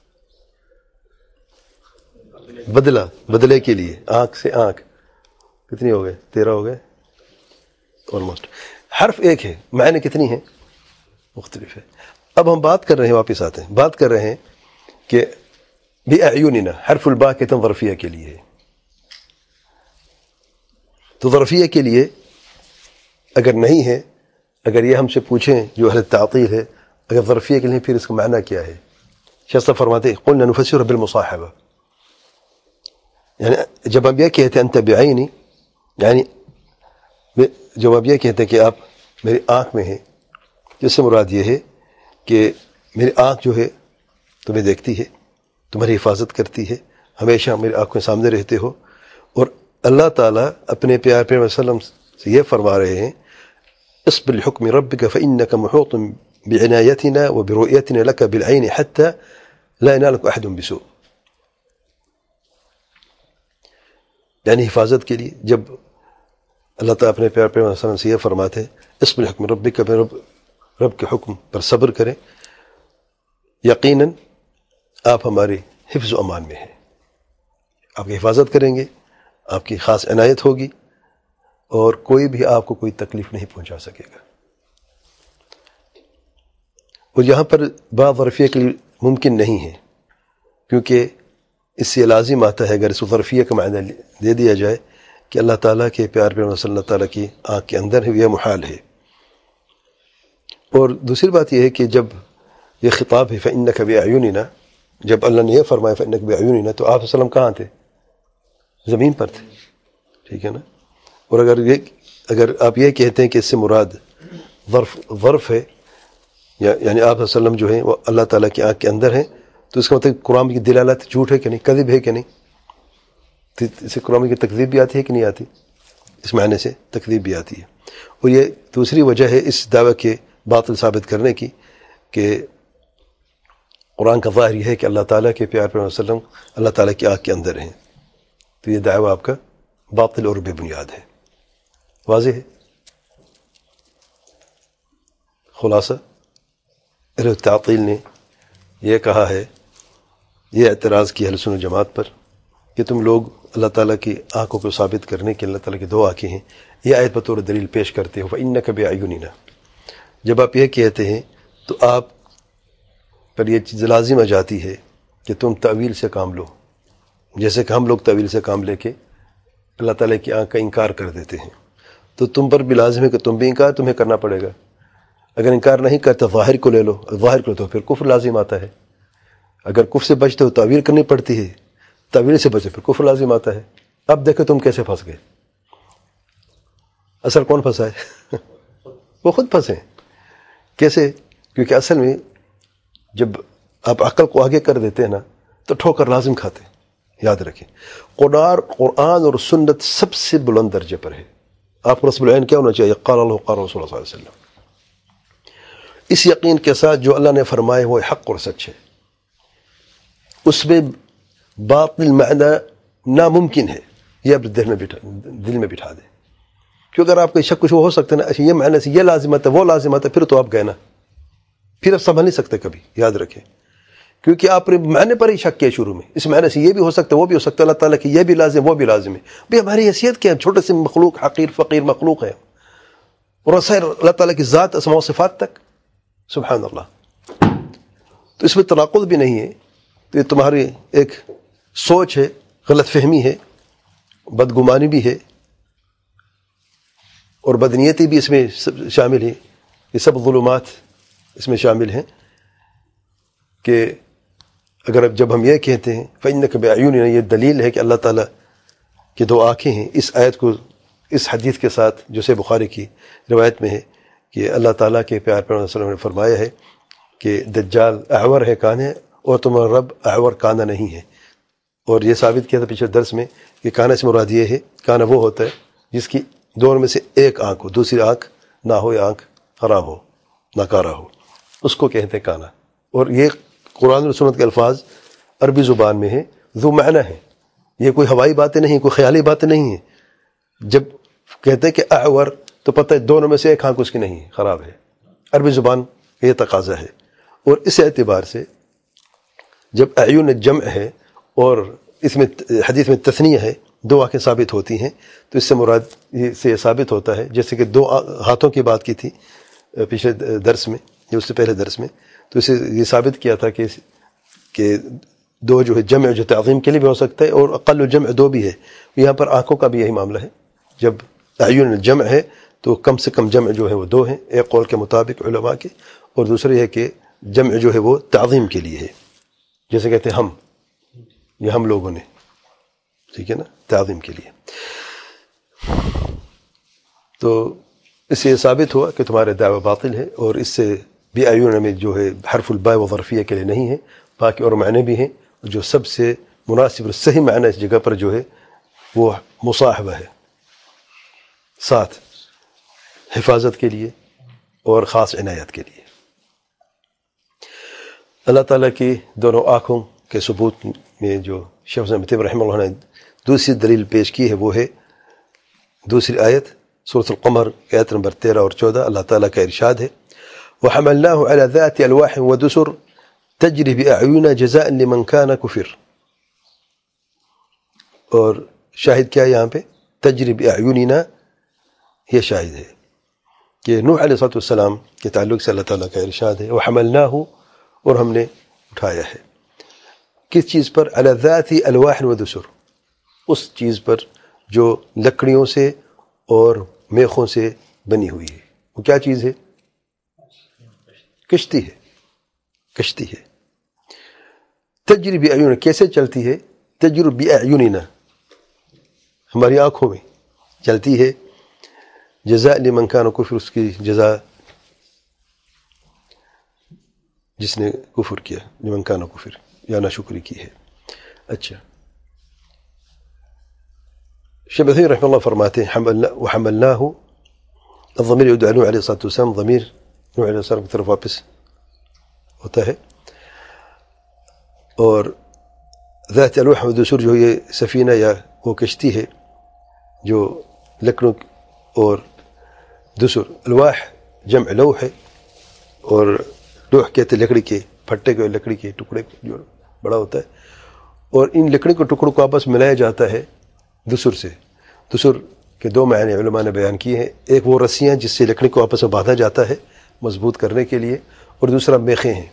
بدلہ، بدلے کے لیے، آنکھ سے آنکھ۔ کتنی ہو گئے؟ 13 ہو گئے آلموسٹ۔ حرف ایک ہے، معنی کتنی ہیں؟ مختلف ہے۔ اب ہم بات کر رہے ہیں، واپس آتے ہیں، بات کر رہے ہیں کہ بِأَعْيُنِنَا، حرف الباء کہتے ہیں ظرفیہ کے لیے۔ تو ظرفیہ کے لیے اگر نہیں ہے، اگر یہ ہم سے پوچھیں جو اہل تعطیل ہے، اگر ظرفیہ کے لیے پھر اس کا معنی کیا ہے؟ شیخ صاحب فرماتے ہیں قلنا نفسر بالمصاحبہ، یعنی جب ہم یہ کہتے ہیں انت بعینی، یعنی جب آپ یہ کہتے ہیں کہ آپ میری آنکھ میں ہیں، جس سے مراد یہ ہے کہ میری آنکھ جو ہے تمہیں دیکھتی ہے، تمہاری حفاظت کرتی ہے، ہمیشہ میری آنکھ کے سامنے رہتے ہو۔ اور اللہ تعالیٰ اپنے پیار پیغمبر صلی اللہ علیہ وسلم سے یہ فرما رہے ہیں اصبر لحکم ربک فإنک محوط بعنایتنا وبرؤیتنا لک بالعین حتی لا ینالک احد بسوء، یعنی حفاظت کے لیے جب اللہ تعالیٰ اپنے پیار پیغمبر صلی اللہ علیہ وسلم سے یہ فرماتے ہیں اصبر لحکم ربک، رب کے حکم پر صبر کریں، یقیناً آپ ہمارے حفظ و امان میں ہیں، آپ کی حفاظت کریں گے، آپ کی خاص عنایت ہوگی اور کوئی بھی آپ کو کوئی تکلیف نہیں پہنچا سکے گا۔ اور یہاں پر بعض ظرفیہ کے لیے ممکن نہیں ہے، کیونکہ اس سے لازم آتا ہے اگر اس ظرفیہ کا معنی دے دیا جائے کہ اللہ تعالیٰ کے پیار پیغمبر صلی اللہ تعالیٰ کی آنکھ کے اندر ہے، یہ محال ہے۔ اور دوسری بات یہ ہے کہ جب یہ خطاب ہے فَإِنَّكَ بِأَعْيُنِنَا، جب اللہ نے یہ فرمایا فَإِنَّكَ بِأَعْيُنِنَا، تو آپ صلی اللہ علیہ وسلم کہاں تھے؟ زمین پر تھے، ٹھیک ہے نا؟ اور اگر آپ یہ کہتے ہیں کہ اس سے مراد ظرف ہے، یعنی آپ صلی اللہ علیہ وسلم جو ہیں وہ اللہ تعالیٰ کی آنکھ کے اندر ہیں، تو اس کا مطلب قرآن کی دلالت جھوٹ ہے کہ نہیں، کذب ہے کہ نہیں؟ اسے قرآن کی تکذیب بھی آتی ہے کہ نہیں آتی؟ اس معنی سے تکذیب بھی آتی ہے۔ اور یہ دوسری وجہ ہے اس دعوے کے باطل ثابت کرنے کی کہ قرآن کا ظاہر یہ ہے کہ اللہ تعالیٰ کے پیار پیغمبر صلی اللہ علیہ وسلم اللہ تعالیٰ کی آنکھ کے اندر ہیں، تو یہ دعویٰ آپ کا باطل اور بے بنیاد ہے۔ واضح ہے؟ خلاصہ اہل التعطیل نے یہ کہا ہے، یہ اعتراض کیا اہل سنت جماعت پر کہ تم لوگ اللہ تعالیٰ کی آنکھوں کو ثابت کرنے کے اللہ تعالیٰ کی دو آنکھیں ہیں، یہ آیت بطور دلیل پیش کرتے ہو فَإِنَّكَ بِأَعْيُنِنَا۔ جب آپ یہ کہتے ہیں تو آپ پر یہ چیز لازم آ جاتی ہے کہ تم تعویل سے کام لو، جیسے کہ ہم لوگ تعویل سے کام لے کے اللہ تعالیٰ کی آنکھ کا انکار کر دیتے ہیں، تو تم پر بھی لازم ہے کہ تم بھی انکار تمہیں کرنا پڑے گا۔ اگر انکار نہیں کرتے ظاہر کو لے لو، ظاہر کو لے تو پھر کفر لازم آتا ہے۔ اگر کفر سے بچتے ہو تعویل کرنی پڑتی ہے، تعویل سے بچے پھر کفر لازم آتا ہے۔ اب دیکھو تم کیسے پھنس گئے۔ اصل کون پھنسا ہے؟ وہ خود پھنسے۔ کیسے؟ کیونکہ اصل میں جب آپ عقل کو آگے کر دیتے ہیں نا تو ٹھوکر لازم کھاتے ہیں۔ یاد رکھیں، قرآن اور سنت سب سے بلند درجے پر ہے۔ آپ کو رسم العین کیا ہونا چاہیے؟ قال اللہ قال رسول اللہ صلی اللہ علیہ وسلم۔ اس یقین کے ساتھ جو اللہ نے فرمایا وہ حق اور سچ ہے، اس میں باطل معنی ناممکن ہے، یہ آپ دل میں بٹھا دیں۔ کیوں اگر آپ کا شک کچھ ہو سکتا ہے نا، اچھا یہ معنی سے یہ لازمت ہے وہ لازمت ہے، پھر تو آپ گئے نا، پھر آپ سمجھ نہیں سکتے کبھی۔ یاد رکھیں، کیونکہ آپ نے معنی پر ہی شک کیا شروع میں، اس معنی سے یہ بھی ہو سکتا ہے وہ بھی ہو سکتا ہے، اللہ تعالیٰ کی یہ بھی لازم وہ بھی لازم ہے۔ بھئی ہماری حیثیت کیا ہے؟ چھوٹے سے مخلوق، حقیر فقیر مخلوق ہے، اور سائر اللہ تعالیٰ کی ذات اسماء و صفات تک، سبحان اللہ۔ تو اس میں تناقض بھی نہیں ہے، تو یہ تمہاری ایک سوچ ہے، غلط فہمی ہے، بدگمانی بھی ہے، اور بدنیتی بھی اس میں شامل ہے۔ یہ سب ظلمات اس میں شامل ہیں کہ اگر جب ہم یہ کہتے ہیں فَإِنَّكَ بِأَعْيُنِنَا، یہ دلیل ہے کہ اللہ تعالیٰ کی دو آنکھیں ہیں، اس آیت کو اس حدیث کے ساتھ جو سے بخاری کی روایت میں ہے کہ اللہ تعالیٰ کے پیار پیغمبر صلی اللہ علیہ وسلم نے فرمایا ہے کہ دجال اعور ہے کانا، اور تمہارا رب اعور کانا نہیں ہے۔ اور یہ ثابت کیا تھا پچھلے درس میں کہ کانا سے مراد یہ ہے، کانا وہ ہوتا ہے جس کی دونوں میں سے ایک آنکھ ہو، دوسری آنکھ نہ ہو، یا آنکھ خراب ہو، ناکارہ ہو، اس کو کہتے ہیں کانا۔ اور یہ قرآن و سنت کے الفاظ عربی زبان میں ہیں، ذو معنی ہے، یہ کوئی ہوائی باتیں نہیں، کوئی خیالی باتیں نہیں ہیں۔ جب کہتے ہیں کہ اعور تو پتہ ہے دونوں میں سے ایک آنکھ اس کی نہیں ہے، خراب ہے، عربی زبان کا یہ تقاضا ہے۔ اور اس اعتبار سے جب اعین جمع ہے اور اس میں حدیث میں تثنیہ ہے، دو آنکھیں ثابت ہوتی ہیں، تو اس سے مراد یہ ثابت ہوتا ہے، جیسے کہ دو ہاتھوں کی بات کی تھی پچھلے درس میں یا اس سے پہلے درس میں، تو اسے یہ ثابت کیا تھا کہ دو جو ہے جمع جو تعظیم کے لیے بھی ہو سکتا ہے، اور اقل جمع دو بھی ہے۔ یہاں پر آنکھوں کا بھی یہی معاملہ ہے، جب اعین جمع ہے تو کم سے کم جمع جو ہے وہ دو ہیں، ایک قول کے مطابق علماء کے، اور دوسرے ہے کہ جمع جو ہے وہ تعظیم کے لیے ہے، جیسے کہتے ہیں ہم، یہ ہم لوگوں نے، ٹھیک ہے نا، تعظیم کے لیے۔ تو اس سے یہ ثابت ہوا کہ تمہارے دعوی باطل ہے، اور اس سے بھی اعین میں جو ہے حرف الباء و ظرفیہ کے لیے نہیں ہے، باقی اور معنی بھی ہیں، جو سب سے مناسب اور صحیح معنی اس جگہ پر جو ہے وہ مصاحبہ ہے، ساتھ حفاظت کے لیے اور خاص عنایت کے لیے۔ اللہ تعالیٰ کی دونوں آنکھوں کے ثبوت میں جو شیخ حسین طیب رحمہ اللہ نے دوسری دلیل پیش کی ہے وہ ہے دوسری آیت سورۃ القمر آیت نمبر 13 اور 14۔ اللہ تعالیٰ کا ارشاد ہے وحملناه على ذات ألواح ودسر تجري بأعيننا جزاء لمن كان كفر. اور شاہد کیا ہے یہاں پہ؟ تجری بأعیننا، یہ شاہد ہے کہ نوح علیہ الصلوۃ والسلام کے تعلق سے اللہ تعالیٰ کا ارشاد ہے وحملناہ، اور ہم نے اٹھایا ہے کس چیز پر؟ علی ذات الواح ودسر، اس چیز پر جو لکڑیوں سے اور میخوں سے بنی ہوئی ہے. وہ کیا چیز ہے؟ کشتی ہے. کشتی ہے. تجری بأعیننا، کیسے چلتی ہے؟ تجری بأعیننا، ہماری آنکھوں میں چلتی ہے. جزاء لمن کان کفر، اس کی جزا جس نے کفر کیا، لمن کان کفر یا ناشکری کی ہے. اچھا، شیخ عثیمین رحمہ اللہ فرماتے ہیں وحملناہ، الضمیر يعود على نوح علیہ الصلوۃ والسلام، ضمیر نوح علیہ السلام کی طرف واپس ہوتا ہے. اور ذات الواح ودسر جو یہ سفینہ یا وہ کشتی ہے جو لکڑوں اور دسر، الواح جمع لوح ہے، اور لوح کہتے لکڑی کے پھٹے کو، لکڑی کے ٹکڑے کو جو بڑا ہوتا ہے، اور ان لکڑی کے ٹکڑوں کو آپس ملایا جاتا ہے دسر سے. دسر کے دو معنی علماء نے بیان کیے ہیں، ایک وہ رسیاں جس سے لکڑی کو آپس میں باندھا جاتا ہے مضبوط کرنے کے لیے، اور دوسرا میخیں ہیں.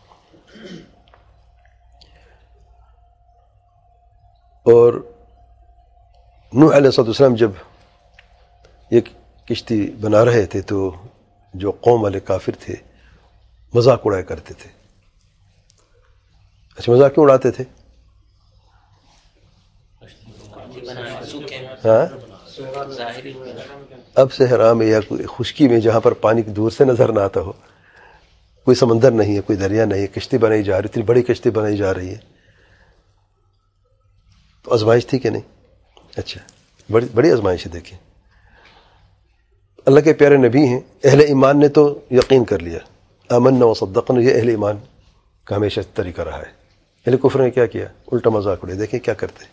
اور نوح علیہ السلام جب یہ کشتی بنا رہے تھے تو جو قوم والے کافر تھے مذاق اڑایا کرتے تھے. اچھا، مذاق کیوں اڑاتے تھے؟ ہاں، اب صحرا میں یا کوئی خشکی میں جہاں پر پانی دور سے نظر نہ آتا ہو، کوئی سمندر نہیں ہے، کوئی دریا نہیں ہے، کشتی بنائی جا رہی، اتنی بڑی کشتی بنائی جا رہی ہے، تو آزمائش تھی کہ نہیں؟ اچھا، بڑی آزمائش ہے. دیکھیں، اللہ کے پیارے نبی ہیں، اہل ایمان نے تو یقین کر لیا، آمنا وصدقنا، یہ اہل ایمان کا ہمیشہ طریقہ رہا ہے. اہل کفر نے کیا کیا؟ الٹا مذاق اڑے. دیکھیں کیا کرتے ہیں.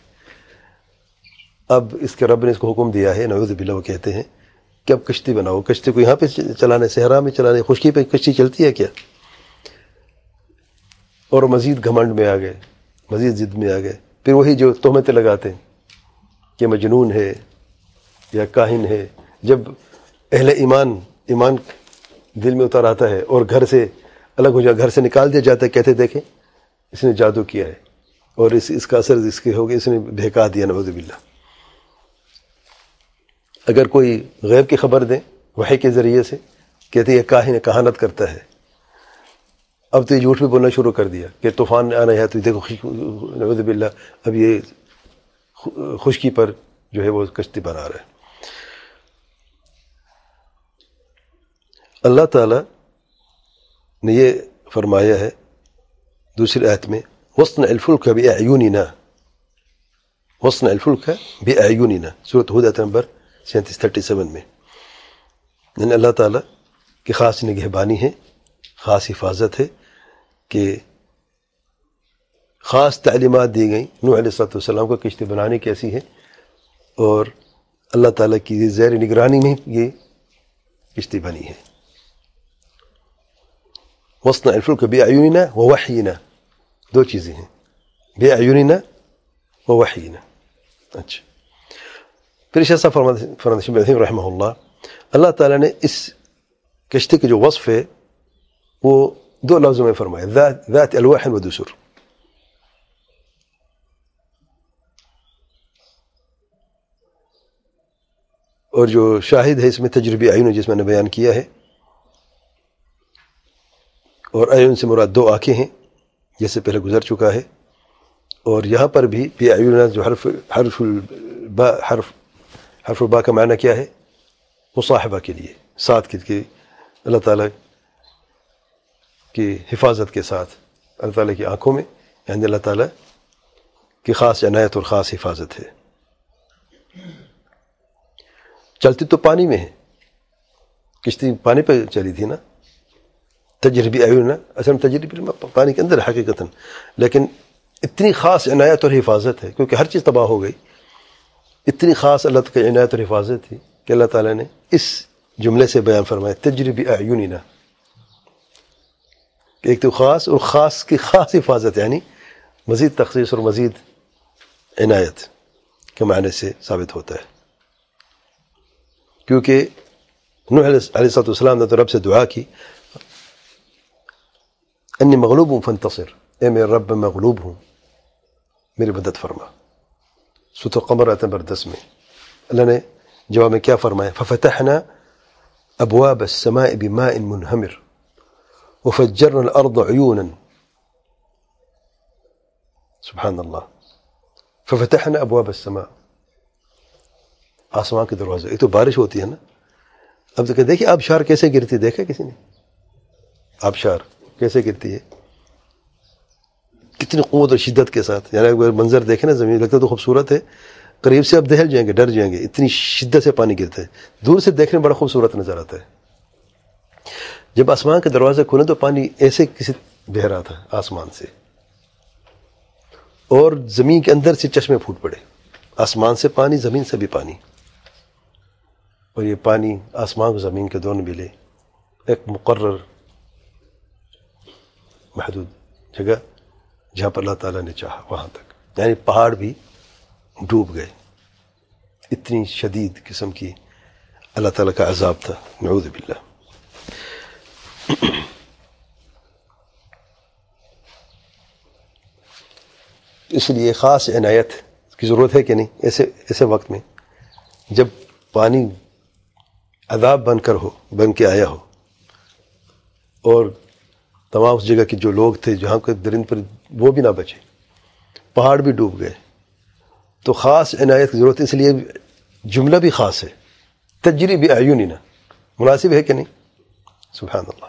اب اس کے رب نے اس کو حکم دیا ہے، نعوذ باللہ، وہ کہتے ہیں کہ اب کشتی بناؤ. کشتی کو یہاں پہ چلانے، صحرا میں چلانے، خشکی پہ کشتی چلتی ہے کیا؟ اور مزید گھمنڈ میں آ گئے، مزید ضد میں آ گئے. پھر وہی جو تہمتیں لگاتے ہیں کہ مجنون ہے یا کاہن ہے. جب اہل ایمان دل میں اتر آتا ہے اور گھر سے الگ ہو جائے، گھر سے نکال دیا جاتا ہے، کہتے دیکھیں اس نے جادو کیا ہے اور اس کا اثر اس کے ہو گیا، اس نے بہکا دیا، نعوذ باللہ. اگر کوئی غیب کی خبر دیں وحی کے ذریعے سے، کہتے یہ کاہن ہے، کہانت کرتا ہے. اب تو یہ جھوٹ بھی بولنا شروع کر دیا کہ طوفان آنا ہے، تو دیکھو نعوذ باللہ اب یہ خشکی پر جو ہے وہ کشتی بنا رہا ہے. اللہ تعالیٰ نے یہ فرمایا ہے دوسری آیت میں وَاصْنَعِ الْفُلْكَ بِأَعْيُنِنَا، وَاصْنَعِ الْفُلْكَ بِأَعْيُنِنَا، سورۃ ہود آیت نمبر 37 میں. یعنی اللہ تعالیٰ کی خاص نگہبانی ہے، خاص حفاظت ہے کہ خاص تعلیمات دی گئیں نوح علیہ السلام کو کشتی بنانے کیسی ہے، اور اللہ تعالیٰ کی زیر نگرانی میں یہ کشتی بنی ہے. وَاصْنَعِ الْفُلْكَ بِأَعْيُنِنَا وَوَحْيِنَا، دو چیزیں ہیں، بِأَعْيُنِنَا وَوَحْيِنَا. اچھا، پھر شیخ صاحب فرماتے ہیں عثیمین رحمہ اللہ تعالیٰ نے اس کشتی کے جو وصف ہے وہ دو لفظوں میں فرمایا، ذات الواح ودسر. اور جو شاہد ہے اس میں تجربی اعین جس میں نے بیان کیا ہے، اور اعین سے مراد دو آنکھیں ہیں جیسے پہلے گزر چکا ہے. اور یہاں پر بھی اعین جو حرف الباء کا معنی کیا ہے؟ مصاحبہ کے لیے، ساتھ کے اللہ تعالیٰ کی حفاظت کے ساتھ، اللہ تعالیٰ کی آنکھوں میں یعنی اللہ تعالیٰ کی خاص عنایت اور خاص حفاظت ہے. چلتی تو پانی میں ہے، کشتی پانی پہ چلی تھی نا، تجربی اعین، اصل میں تجربی پانی کے اندر حقیقتاً، لیکن اتنی خاص عنایت اور حفاظت ہے کیونکہ ہر چیز تباہ ہو گئی. اتنی خاص اللہ کی عنایت اور حفاظت تھی کہ اللہ تعالیٰ نے اس جملے سے بیان فرمایا تجربی اعیننا، ایک تو خاص اور خاص کی خاص حفاظت، یعنی مزید تخصیص اور مزید عنایت کے معنی سے ثابت ہوتا ہے. کیونکہ نوح علیہ السلام نے تو رب سے دعا کی انی مغلوب ہوں فانتصر، اے میرے رب میں مغلوب ہوں میری مدد فرما. سورۃ القمر آیت نمبر 10 میں اللہ نے جواب میں کیا فرمایا؟ ففتحنا ابواب السماء بماء منہمر وفجرنا الارض عیونا. سبحان اللہ. ففتحنا ابواب السماء، آسمان کے دروازے. ایک تو بارش ہوتی ہے نا، اب تو دیکھیے آبشار کیسے گرتی، دیکھا کسی نے آبشار کیسے گرتی ہے، کتنی قوت اور شدت کے ساتھ. یعنی اگر منظر دیکھیں نا زمین لگتا ہے تو خوبصورت ہے، قریب سے اب دہل جائیں گے، ڈر جائیں گے، اتنی شدت سے پانی گرتا ہے. دور سے دیکھنے میں بڑا خوبصورت نظر آتا ہے. جب آسمان کے دروازے کھولے تو پانی ایسے کسی بہہ رہا تھا آسمان سے، اور زمین کے اندر سے چشمے پھوٹ پڑے. آسمان سے پانی، زمین سے بھی پانی، اور یہ پانی آسمان و زمین کے دونوں ملے ایک مقرر محدود جگہ جہاں پر اللہ تعالیٰ نے چاہا وہاں تک. یعنی پہاڑ بھی ڈوب گئے. اتنی شدید قسم کی اللہ تعالیٰ کا عذاب تھا، نعوذ باللہ. اس لیے خاص عنایت کی ضرورت ہے کہ نہیں ایسے وقت میں جب پانی عذاب بن کے آیا ہو، اور تمام اس جگہ کے جو لوگ تھے جہاں کے درند پر وہ بھی نہ بچے، پہاڑ بھی ڈوب گئے، تو خاص عنایت کی ضرورت. اس لیے جملہ بھی خاص ہے، تجری بأعیننا، مناسب ہے کہ نہیں؟ سبحان اللہ.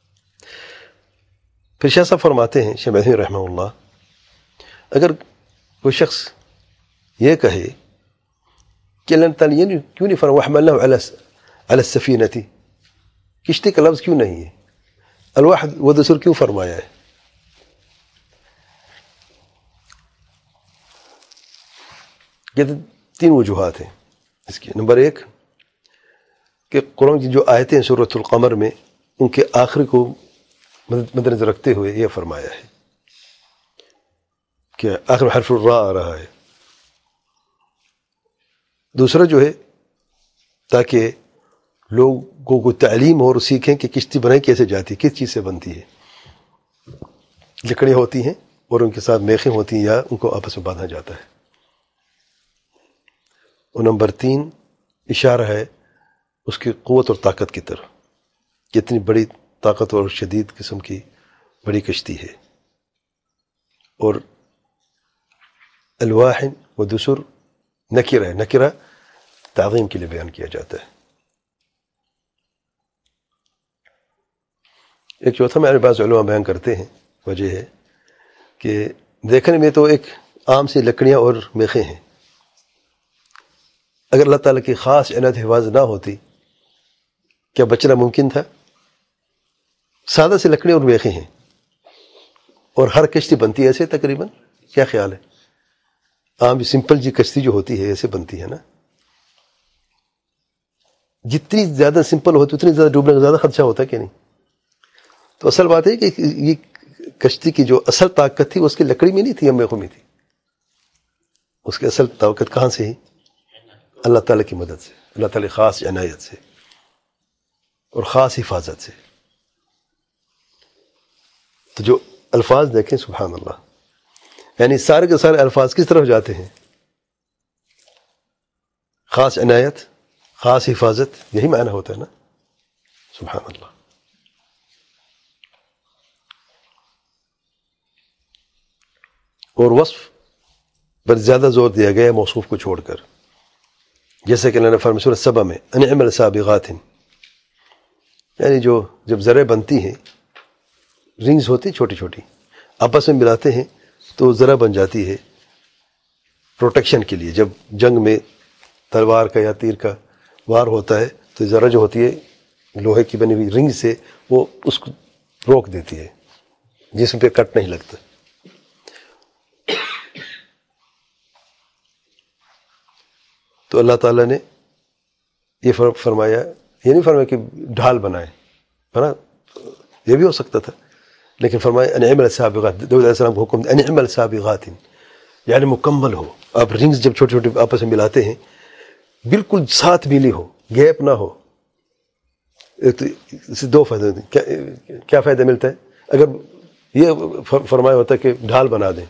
پھر شاہ صاحب فرماتے ہیں، شیخ مدنی رحمہ اللہ، اگر کوئی شخص یہ کہے کہ اللہ تعالیٰ یہ کیوں نہیں فرمایا وَحَمَلْنَاهُ عَلَى السَّفِينَةِ، کشتی کا لفظ کیوں نہیں ہے، الواحد ودسر کیوں فرمایا ہے؟ یہ 3 وجوہات ہیں اس کی. نمبر 1 کہ قرآن کی جو آیتیں ہیں سورۃ القمر میں، ان کے آخر کو مد نظر رکھتے ہوئے یہ فرمایا ہے کہ آخر میں حرف الراء آ رہا ہے. دوسرا جو ہے تاکہ لوگوں کو تعلیم اور سیکھیں کہ کشتی بنائی کیسے جاتی ہے، کس چیز سے بنتی ہے. لکڑیاں ہوتی ہیں اور ان کے ساتھ میخیں ہوتی ہیں، یا ان کو آپس میں باندھا جاتا ہے. اور نمبر 3 اشارہ ہے اس کی قوت اور طاقت کی طرف، کتنی بڑی طاقت اور شدید قسم کی بڑی کشتی ہے. اور الواح و دسر نکرہ ہے، نکرہ تعظیم کے لیے بیان کیا جاتا ہے. ایک چوتھا میں بعض علماء بیان کرتے ہیں وجہ ہے کہ دیکھنے میں تو ایک عام سی لکڑیاں اور میخیں ہیں، اگر اللہ تعالیٰ کی خاص عنایت حفاظت نہ ہوتی کیا بچنا ممکن تھا؟ سادہ سی لکڑی اور میخیں ہیں، اور ہر کشتی بنتی ہے ایسے تقریباً. کیا خیال ہے؟ عام سمپل جی کشتی جو ہوتی ہے ایسے بنتی ہے نا. جتنی زیادہ سمپل ہوتی اتنی زیادہ ڈوبنے کا زیادہ خدشہ ہوتا ہے کہ نہیں؟ تو اصل بات ہے کہ یہ کشتی کی جو اصل طاقت تھی اس کی لکڑی میں نہیں تھی، میخوں میں تھی. اس کی اصل طاقت کہاں سے ہی؟ اللہ تعالیٰ کی مدد سے، اللہ تعالیٰ کی خاص عنایت سے اور خاص حفاظت سے. تو جو الفاظ دیکھیں سبحان اللہ، یعنی سارے کے سارے الفاظ کس طرف جاتے ہیں؟ خاص عنایت، خاص حفاظت، یہی معنی ہوتا ہے نا. سبحان اللہ. اور وصف پر زیادہ زور دیا گیا موصوف کو چھوڑ کر، جیسے کہ اللہ نے فرمایا سورۃ سبا میں ان اعمل سابغات، یعنی جو جب ذرے بنتی ہیں، رنگز ہوتی چھوٹی چھوٹی، آپس میں ملاتے ہیں تو ذرہ بن جاتی ہے پروٹیکشن کے لیے. جب جنگ میں تلوار کا یا تیر کا وار ہوتا ہے تو ذرہ جو ہوتی ہے لوہے کی بنی ہوئی رنگ سے وہ اس کو روک دیتی ہے، جسم پہ کٹ نہیں لگتا. تو اللہ تعالیٰ نے یہ فرمایا، یہ نہیں فرمایا کہ ڈھال بنائے، ہے نا، یہ بھی ہو سکتا تھا، لیکن فرمایا ان اعمل سابغات، داؤد علیہ السلام کو حکم ان اعمل سابغات، یعنی مکمل ہو. آپ رنگز جب چھوٹے چھوٹے آپس میں ملاتے ہیں بالکل ساتھ ملی ہو، گیپ نہ ہو. ایک تو اس سے دو فائدے ہوتے ہیں. کیا فائدہ ملتا ہے؟ اگر یہ فرمایا ہوتا ہے کہ ڈھال بنا دیں،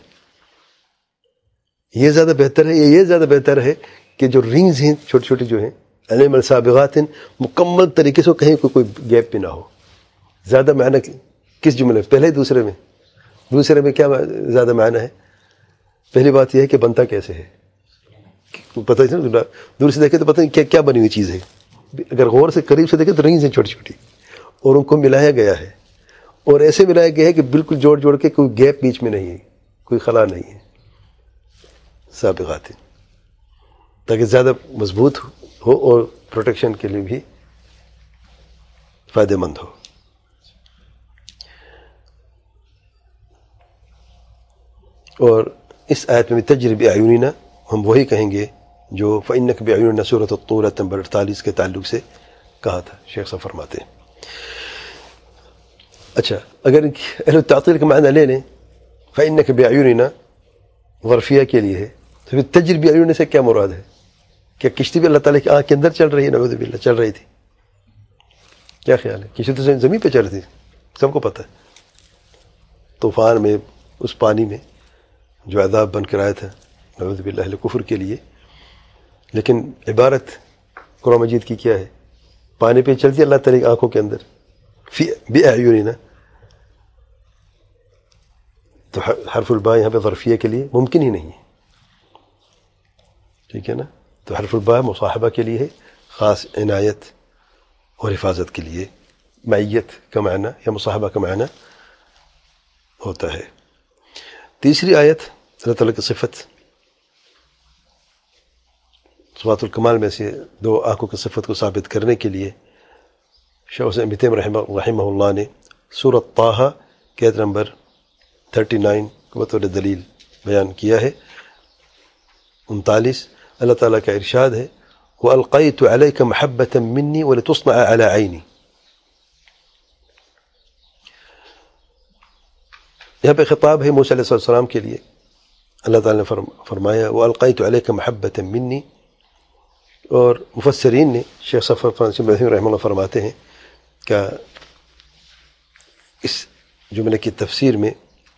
یہ زیادہ بہتر ہے. یہ زیادہ بہتر ہے کہ جو رنگز ہیں چھوٹی چھوٹی جو ہیں اعمل سابغات مکمل طریقے سے کہیں کوئی گیپ بھی نہ ہو. زیادہ معنی کس جملے میں؟ پہلے دوسرے میں. دوسرے میں کیا زیادہ معنی ہے؟ پہلی بات یہ ہے کہ بنتا کیسے ہے، پتہ ہی نا، دور سے دیکھے تو پتہ نہیں کیا بنی ہوئی چیز ہے. اگر غور سے قریب سے دیکھیں تو رنگز ہیں چھوٹی چھوٹی، اور ان کو ملایا گیا ہے، اور ایسے ملایا گیا ہے کہ بالکل جوڑ جوڑ کے کوئی گیپ بیچ میں نہیں ہے، کوئی خلا نہیں ہے. سابغات تاکہ زیادہ مضبوط ہو اور پروٹیکشن کے لیے بھی فائدہ مند ہو. اور اس آیت میں تجری بِأَعْيُنِنَا ہم وہی کہیں گے جو فَإِنَّكَ بِأَعْيُنِنَا سورۃ الطور نمبر 48 کے تعلق سے کہا تھا. شیخ صاحب فرماتے ہیں. اچھا، اگر اہل التعطیل کا معنی لے لیں فَإِنَّكَ بِأَعْيُنِنَا ظرفیہ کے لیے ہے، تو پھر تجری بِأَعْيُنِنَا سے کیا مراد ہے؟ کیا کشتی بھی اللہ تعالیٰ کی آنکھ کے اندر چل رہی ہے؟ نعوذ باللہ چل رہی تھی. کیا خیال ہے؟ کشتی تو زمین پہ چل رہی تھی، سب کو پتہ ہے. طوفان میں، اس پانی میں جو عذاب بن کر آیا تھا نعوذ باللہ اہل کفر کے لیے. لیکن عبارت قرآن مجید کی کیا ہے؟ پانی پہ چلتی اللہ تعالیٰ کی آنکھوں کے اندر. بِأَعْيُنِنَا تو حرف الباء یہاں پہ ظرفیہ کے لیے ممکن ہی نہیں ہے. ٹھیک ہے نا؟ تو حرف الباء مصاحبہ کے لیے ہے، خاص عنایت اور حفاظت کے لیے معیت کا معنی یا مصاحبہ کا معنی ہوتا ہے. تیسری آیت اللہ تعالیٰ کی صفت، صفات الکمال میں سے دو آنکھوں کی صفت کو ثابت کرنے کے لیے شیخ حسین ابن تیمیہ رحمہ اللہ نے سورۃ طٰہٰ کے آیت نمبر 39 کو بطور دلیل بیان کیا ہے. 39 اللہ تعالیٰ کا ارشاد ہے وَأَلْقَيْتُ عَلَيْكَ مَحَبَّةً مِّنِّي وَلِتُصْنَعَ عَلَىٰ عَيْنِي. یہاں پہ خطاب ہے موسیٰ علیہ السلام کے لیے. اللہ تعالیٰ نے فرمایا وَأَلْقَيْتُ عَلَيْكَ مَحَبَّةً مِّنِّي، اور مفسرین نے شیخ صفر فرانسی رحمہ اللہ فرماتے ہیں کہ اس جملے کی تفسیر میں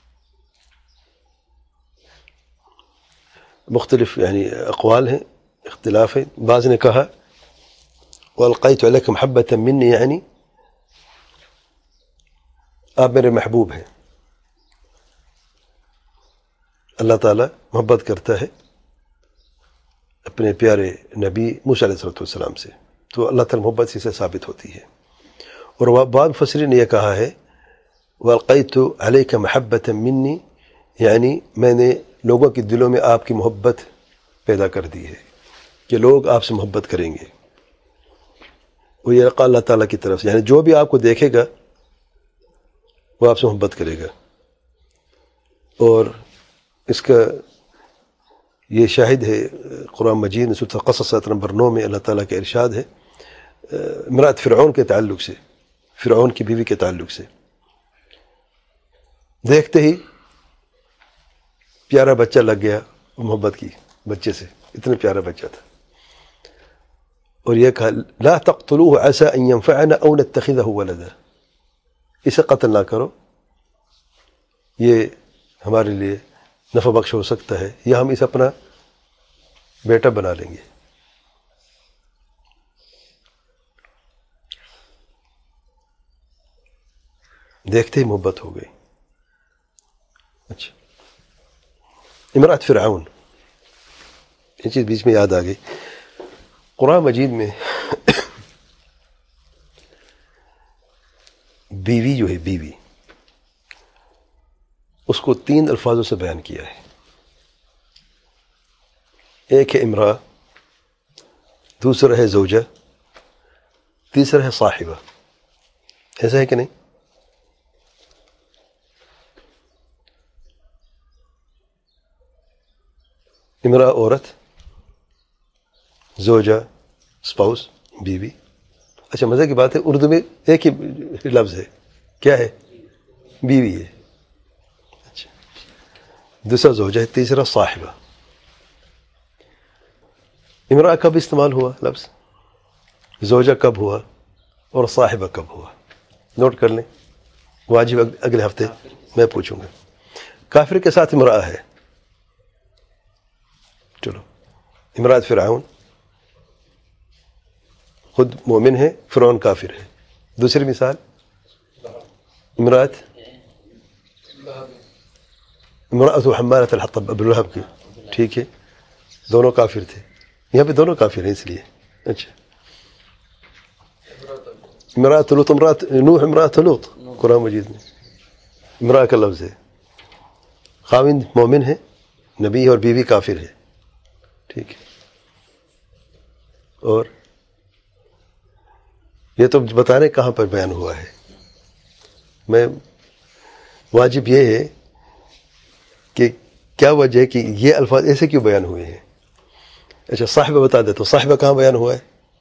مختلف یعنی اقوال ہیں، اختلاف ہے. بعض نے کہا وَأَلْقَيْتُ عَلَيْكَ مَحَبَّةً مِّنِّي یعنی آپ میرے محبوب ہیں. اللہ تعالیٰ محبت کرتا ہے اپنے پیارے نبی موسیٰ علیہ السلام سے، تو اللہ تعالیٰ محبت سے ثابت ہوتی ہے. اور بعض مفسرین نے یہ کہا ہے وَأَلْقَيْتُ عَلَيْكَ مَحَبَّةً مِّنِّي یعنی میں نے لوگوں کے دلوں میں آپ کی محبت پیدا کر دی ہے کہ لوگ آپ سے محبت کریں گے. وہ یہ اللہ تعالیٰ کی طرف سے، یعنی جو بھی آپ کو دیکھے گا وہ آپ سے محبت کرے گا. اور اس کا یہ شاہد ہے قرآن مجید میں سورۃ القصص آیت نمبر 9 میں اللہ تعالیٰ کا ارشاد ہے امرأت فرعون کے تعلق سے، فرعون کی بیوی کے تعلق سے. دیکھتے ہی پیارا بچہ لگ گیا، محبت کی بچے سے، اتنا پیارا بچہ تھا. اور یہ کہا لا تقتلوه عسى ان ينفعنا او نتخذه ولدا، اسے قتل نہ کرو، یہ ہمارے لیے نفع بخش ہو سکتا ہے یا ہم اسے اپنا بیٹا بنا لیں گے. دیکھتے ہی محبت ہو گئی. اچھا، امرأت فرعون، یہ چیز بیچ میں یاد آ گئی. قرآن مجید میں بیوی جو ہے، بیوی اس کو 3 الفاظوں سے بیان کیا ہے. ایک ہے امرأہ، دوسرا ہے زوجہ، تیسرا ہے صاحبہ. ایسا ہے کہ نہیں؟ امرأہ عورت، زوجہ اسپاؤس بیوی. اچھا، مزے کی بات ہے اردو میں ایک ہی لفظ ہے، کیا ہے؟ بیوی ہے. اچھا دوسرا زوجہ ہے. تیسرا صاحبہ. امرأہ کب استعمال ہوا لفظ؟ زوجہ کب ہوا اور صاحبہ کب ہوا؟ نوٹ کر لیں. واجب اگلے ہفتے میں پوچھوں گا. کافر کے ساتھ امرأہ ہے. چلو امرأة فرعون خود مومن ہے, فرعون کافر ہے. دوسری مثال امرأة حمالة الحطب ابو لہب کی. ٹھیک ہے, دونوں کافر تھے. یہاں پہ دونوں کافر ہیں اس لیے. اچھا امرأة لوط, نوح امرأة لوط قرآن مجید میں امرأة کا لفظ ہے. خاوند مومن ہے, نبی اور بیوی کافر ہے. ٹھیک ہے, اور یہ تو بتا رہے کہاں پر بیان ہوا ہے. میں واجب یہ ہے کہ کیا وجہ ہے کہ یہ الفاظ ایسے کیوں بیان ہوئے ہیں. اچھا صاحبہ بتا دے تو صاحبہ کہاں بیان ہوا ہے؟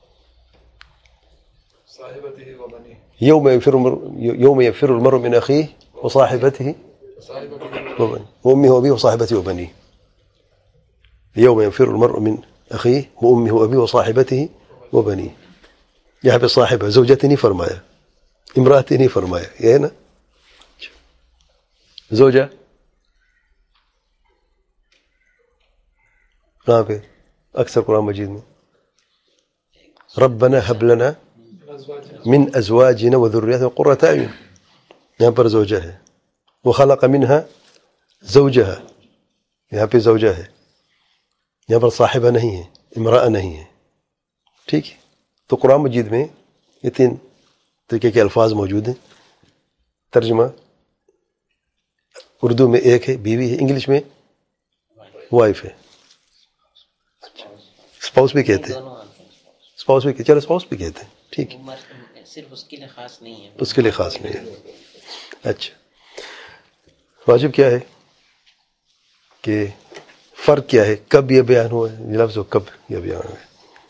یوم یفر المرء من اخیہ وصاحبته وامه وابيه وصاحبته وبنيه. یوم یفر المرء من اخیہ وامه وابيه وصاحبته وبنيه. یہاں پہ صاحبہ زوجتی نہیں فرمایا, امراتی نہیں فرمایا, یہ ہے نا. زوجہ کہاں پہ اکثر قرآن مجید میں ربنا هب لنا من ازواجنا وذرياتنا قرة اعين. یہاں پر زوجہ ہے. وخلق منها زوجها, یہاں پہ زوجہ ہے. یہاں پر صاحبہ نہیں ہے, امرأہ نہیں ہے. ٹھیک ہے, تو قرآن مجید میں یہ تین طریقے کے الفاظ موجود ہیں. ترجمہ اردو میں ایک ہے بیوی ہے, انگلش میں وائف ہے. اسپاؤس بھی کہتے ہیں, اسپاؤس بھی, چلو اسپاؤس بھی کہتے ہیں. ٹھیک ہے, صرف اس کے لیے خاص نہیں ہے. اس کے لیے خاص نہیں ہے. اچھا واجب کیا ہے کہ فرق کیا ہے, کب یہ بیان ہوا ہے یہ لفظ, کب یہ بیان ہوا ہے.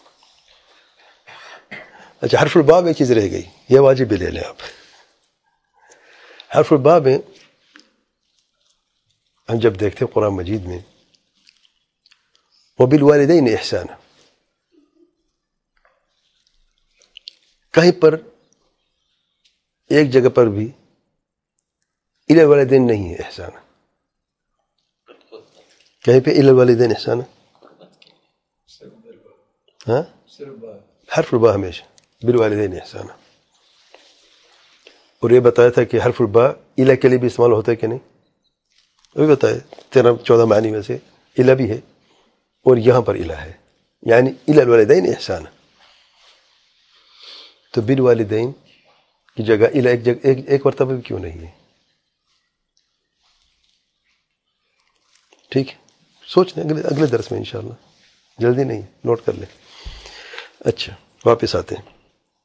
اچھا حرف الباب ایک چیز رہ گئی, یہ واجب بھی لے لیں آپ. حرف الباب میں ہم جب دیکھتے ہیں قرآن مجید میں وبالوالدین احسانا, کہیں پر ایک جگہ پر بھی الی الوالدین نہیں ہے احسانا. کہیں پہ الی الوالدین احسانا, ہاں حرف الباء ہمیشہ بالوالدین احسانا. اور یہ بتایا تھا کہ حرف الباء الی کے لیے بھی استعمال ہوتا ہے کہ نہیں, وہ بھی بتایا 13-14 معنی میں سے الی بھی ہے, اور یہاں پر الی ہے, یعنی الی الوالدین احسانا. تو بالوالدین کی جگہ الی ایک مرتبہ بھی کیوں نہیں ہے؟ ٹھیک ہے, سوچ لیں اگلے درس میں انشاءاللہ, جلدی نہیں, نوٹ کر لیں. اچھا واپس آتے ہیں.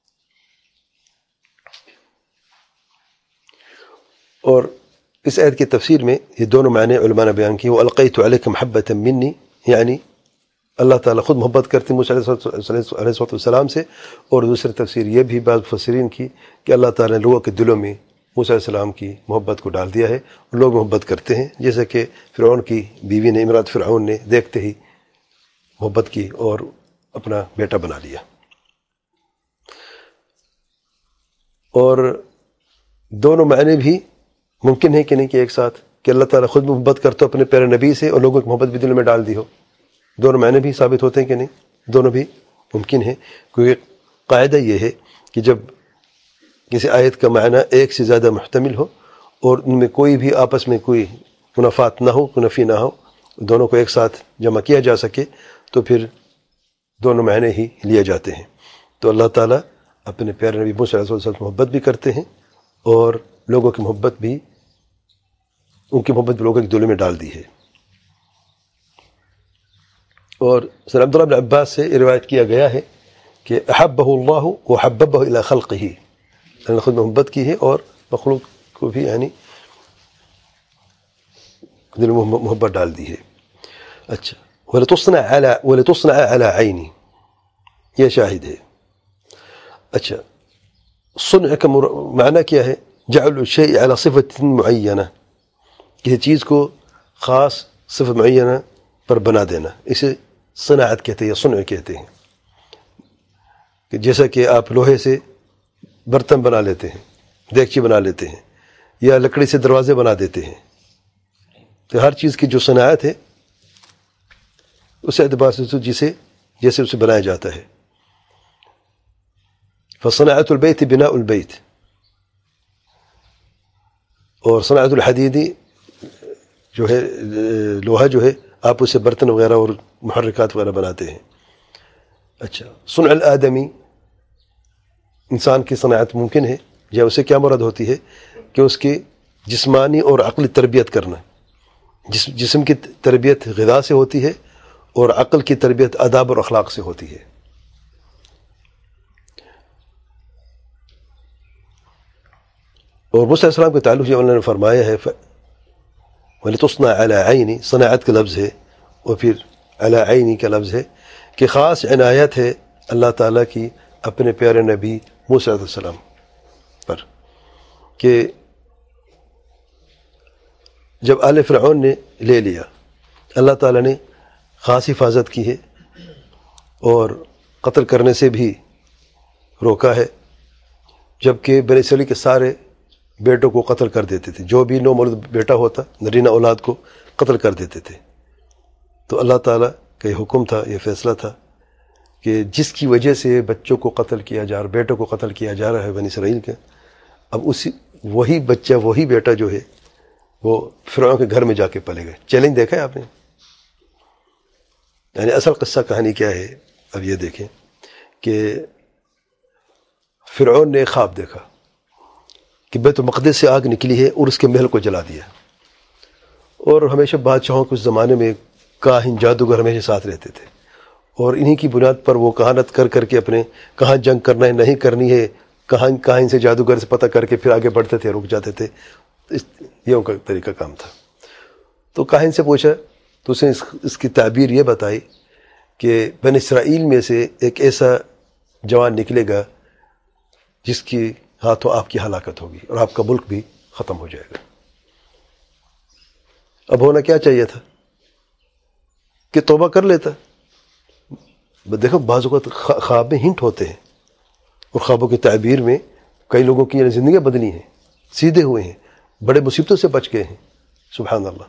اور اس آیت کی تفسیر میں یہ دونوں معنی علماء نے بیان کی. وَأَلْقَيْتُ عَلَيْكَ مَحَبَّةً مِّنِّي, یعنی اللہ تعالیٰ خود محبت کرتے موسیٰ علیہ السلام سے. اور دوسری تفسیر یہ بھی بعض مفسرین کی کہ اللہ تعالیٰ نے لوگوں کے دلوں میں موسیٰ علیہ السلام کی محبت کو ڈال دیا ہے, اور لوگ محبت کرتے ہیں. جیسے کہ فرعون کی بیوی نے, امرأة فرعون نے دیکھتے ہی محبت کی اور اپنا بیٹا بنا لیا. اور دونوں معنی بھی ممکن ہے کہ نہیں کہ ایک ساتھ, کہ اللہ تعالیٰ خود محبت کرتا اپنے پیارے نبی سے اور لوگوں کی محبت بھی دل میں ڈال دی ہو. دونوں معنی بھی ثابت ہوتے ہیں کہ نہیں, دونوں بھی ممکن ہے. کیونکہ قاعدہ یہ ہے کہ جب کسی آیت کا معنی ایک سے زیادہ محتمل ہو اور ان میں کوئی بھی آپس میں کوئی منافات نہ ہو, کوئی نفی نہ ہو, دونوں کو ایک ساتھ جمع کیا جا سکے, تو پھر دونوں معنی ہی لیے جاتے ہیں. تو اللہ تعالیٰ اپنے پیارے نبی موسیٰ علیہ السلام محبت بھی کرتے ہیں, اور لوگوں کی محبت بھی, ان کی محبت بھی لوگوں کے دلوں میں ڈال دی ہے. اور سر عبداللہ بن عباس سے روایت کیا گیا ہے کہ احبہ اللہ وحببہ الی خلقہ, اللہ نے خود محبت کی ہے اور مخلوق کو بھی یعنی دل میں محبت ڈال دی ہے. اچھا وَلِتُصْنَعَ عَلَى عَيْنِي, یہ شاہد ہے. اچھا صنع کا معنی کیا ہے؟ جعل الشيء على صفة معينة، کسی چیز کو خاص صفت معینہ پر بنا دینا، اسے صناعت کہتے ہیں یا صنع کہتے ہیں. کہ جیسا کہ آپ لوہے سے برتن بنا لیتے ہیں، دیگچی بنا لیتے ہیں، یا لکڑی سے دروازے بنا دیتے ہیں، تو ہر چیز کی جو صناعت ہے اس اعتبار سے جیسے اسے بنایا جاتا ہے. فصناعت البیت بناء البیت، اور صناعت الحدیدی جو ہے لوہا جو ہے آپ اسے برتن وغیرہ اور محرکات وغیرہ بناتے ہیں. اچھا، صنع الآدمی، انسان کی صناعت ممکن ہے، یا اسے کیا مراد ہوتی ہے کہ اس کی جسمانی اور عقلی تربیت کرنا. جسم کی تربیت غذا سے ہوتی ہے اور عقل کی تربیت آداب اور اخلاق سے ہوتی ہے. اور موسیٰ علیہ السلام کے تعلق جو اللہ نے فرمایا ہے وَلِتُصْنَعَ عَلَىٰ عَيْنِ، صناعت کا لفظ ہے اور پھر عَلَىٰ عَيْنِ کا لفظ ہے کہ خاص عنایت ہے اللہ تعالیٰ کی اپنے پیارے نبی موسیٰ علیہ السلام پر، کہ جب آل فرعون نے لے لیا اللہ تعالیٰ نے خاص حفاظت کی ہے اور قتل کرنے سے بھی روکا ہے، جبکہ بنی اسرائیل کے سارے بیٹوں کو قتل کر دیتے تھے. جو بھی نومولود بیٹا ہوتا نرینہ اولاد کو قتل کر دیتے تھے. تو اللہ تعالیٰ کا یہ حکم تھا، یہ فیصلہ تھا کہ جس کی وجہ سے بچوں کو قتل کیا جا رہا، بیٹوں کو قتل کیا جا رہا ہے بنی اسرائیل کے، اب وہی بچہ، وہی بیٹا جو ہے وہ فرعون کے گھر میں جا کے پلے گئے. چیلنج دیکھا ہے آپ نے؟ یعنی اصل قصہ کہانی کیا ہے؟ اب یہ دیکھیں کہ فرعون نے خواب دیکھا کہ بیت المقدس سے آگ نکلی ہے اور اس کے محل کو جلا دیا. اور ہمیشہ بادشاہوں کے اس زمانے میں کاہن جادوگر ہمیشہ ساتھ رہتے تھے، اور انہی کی بنیاد پر وہ کہانت کر کر کے اپنے کہاں جنگ کرنا ہے نہیں کرنی ہے، کاہن سے جادوگر سے پتہ کر کے پھر آگے بڑھتے تھے، رک جاتے تھے. یہ ان کا طریقہ کام تھا. تو کاہن سے پوچھا تو اس نے اس کی تعبیر یہ بتائی کہ بنی اسرائیل میں سے ایک ایسا جوان نکلے گا جس کی ہاتھوں آپ کی ہلاکت ہوگی اور آپ کا ملک بھی ختم ہو جائے گا. اب ہونا کیا چاہیے تھا کہ توبہ کر لیتا. دیکھو بعض اوقات خواب میں ہنٹ ہوتے ہیں، اور خوابوں کی تعبیر میں کئی لوگوں کی زندگیاں بدلی ہیں، سیدھے ہوئے ہیں، بڑے مصیبتوں سے بچ گئے ہیں. سبحان اللہ.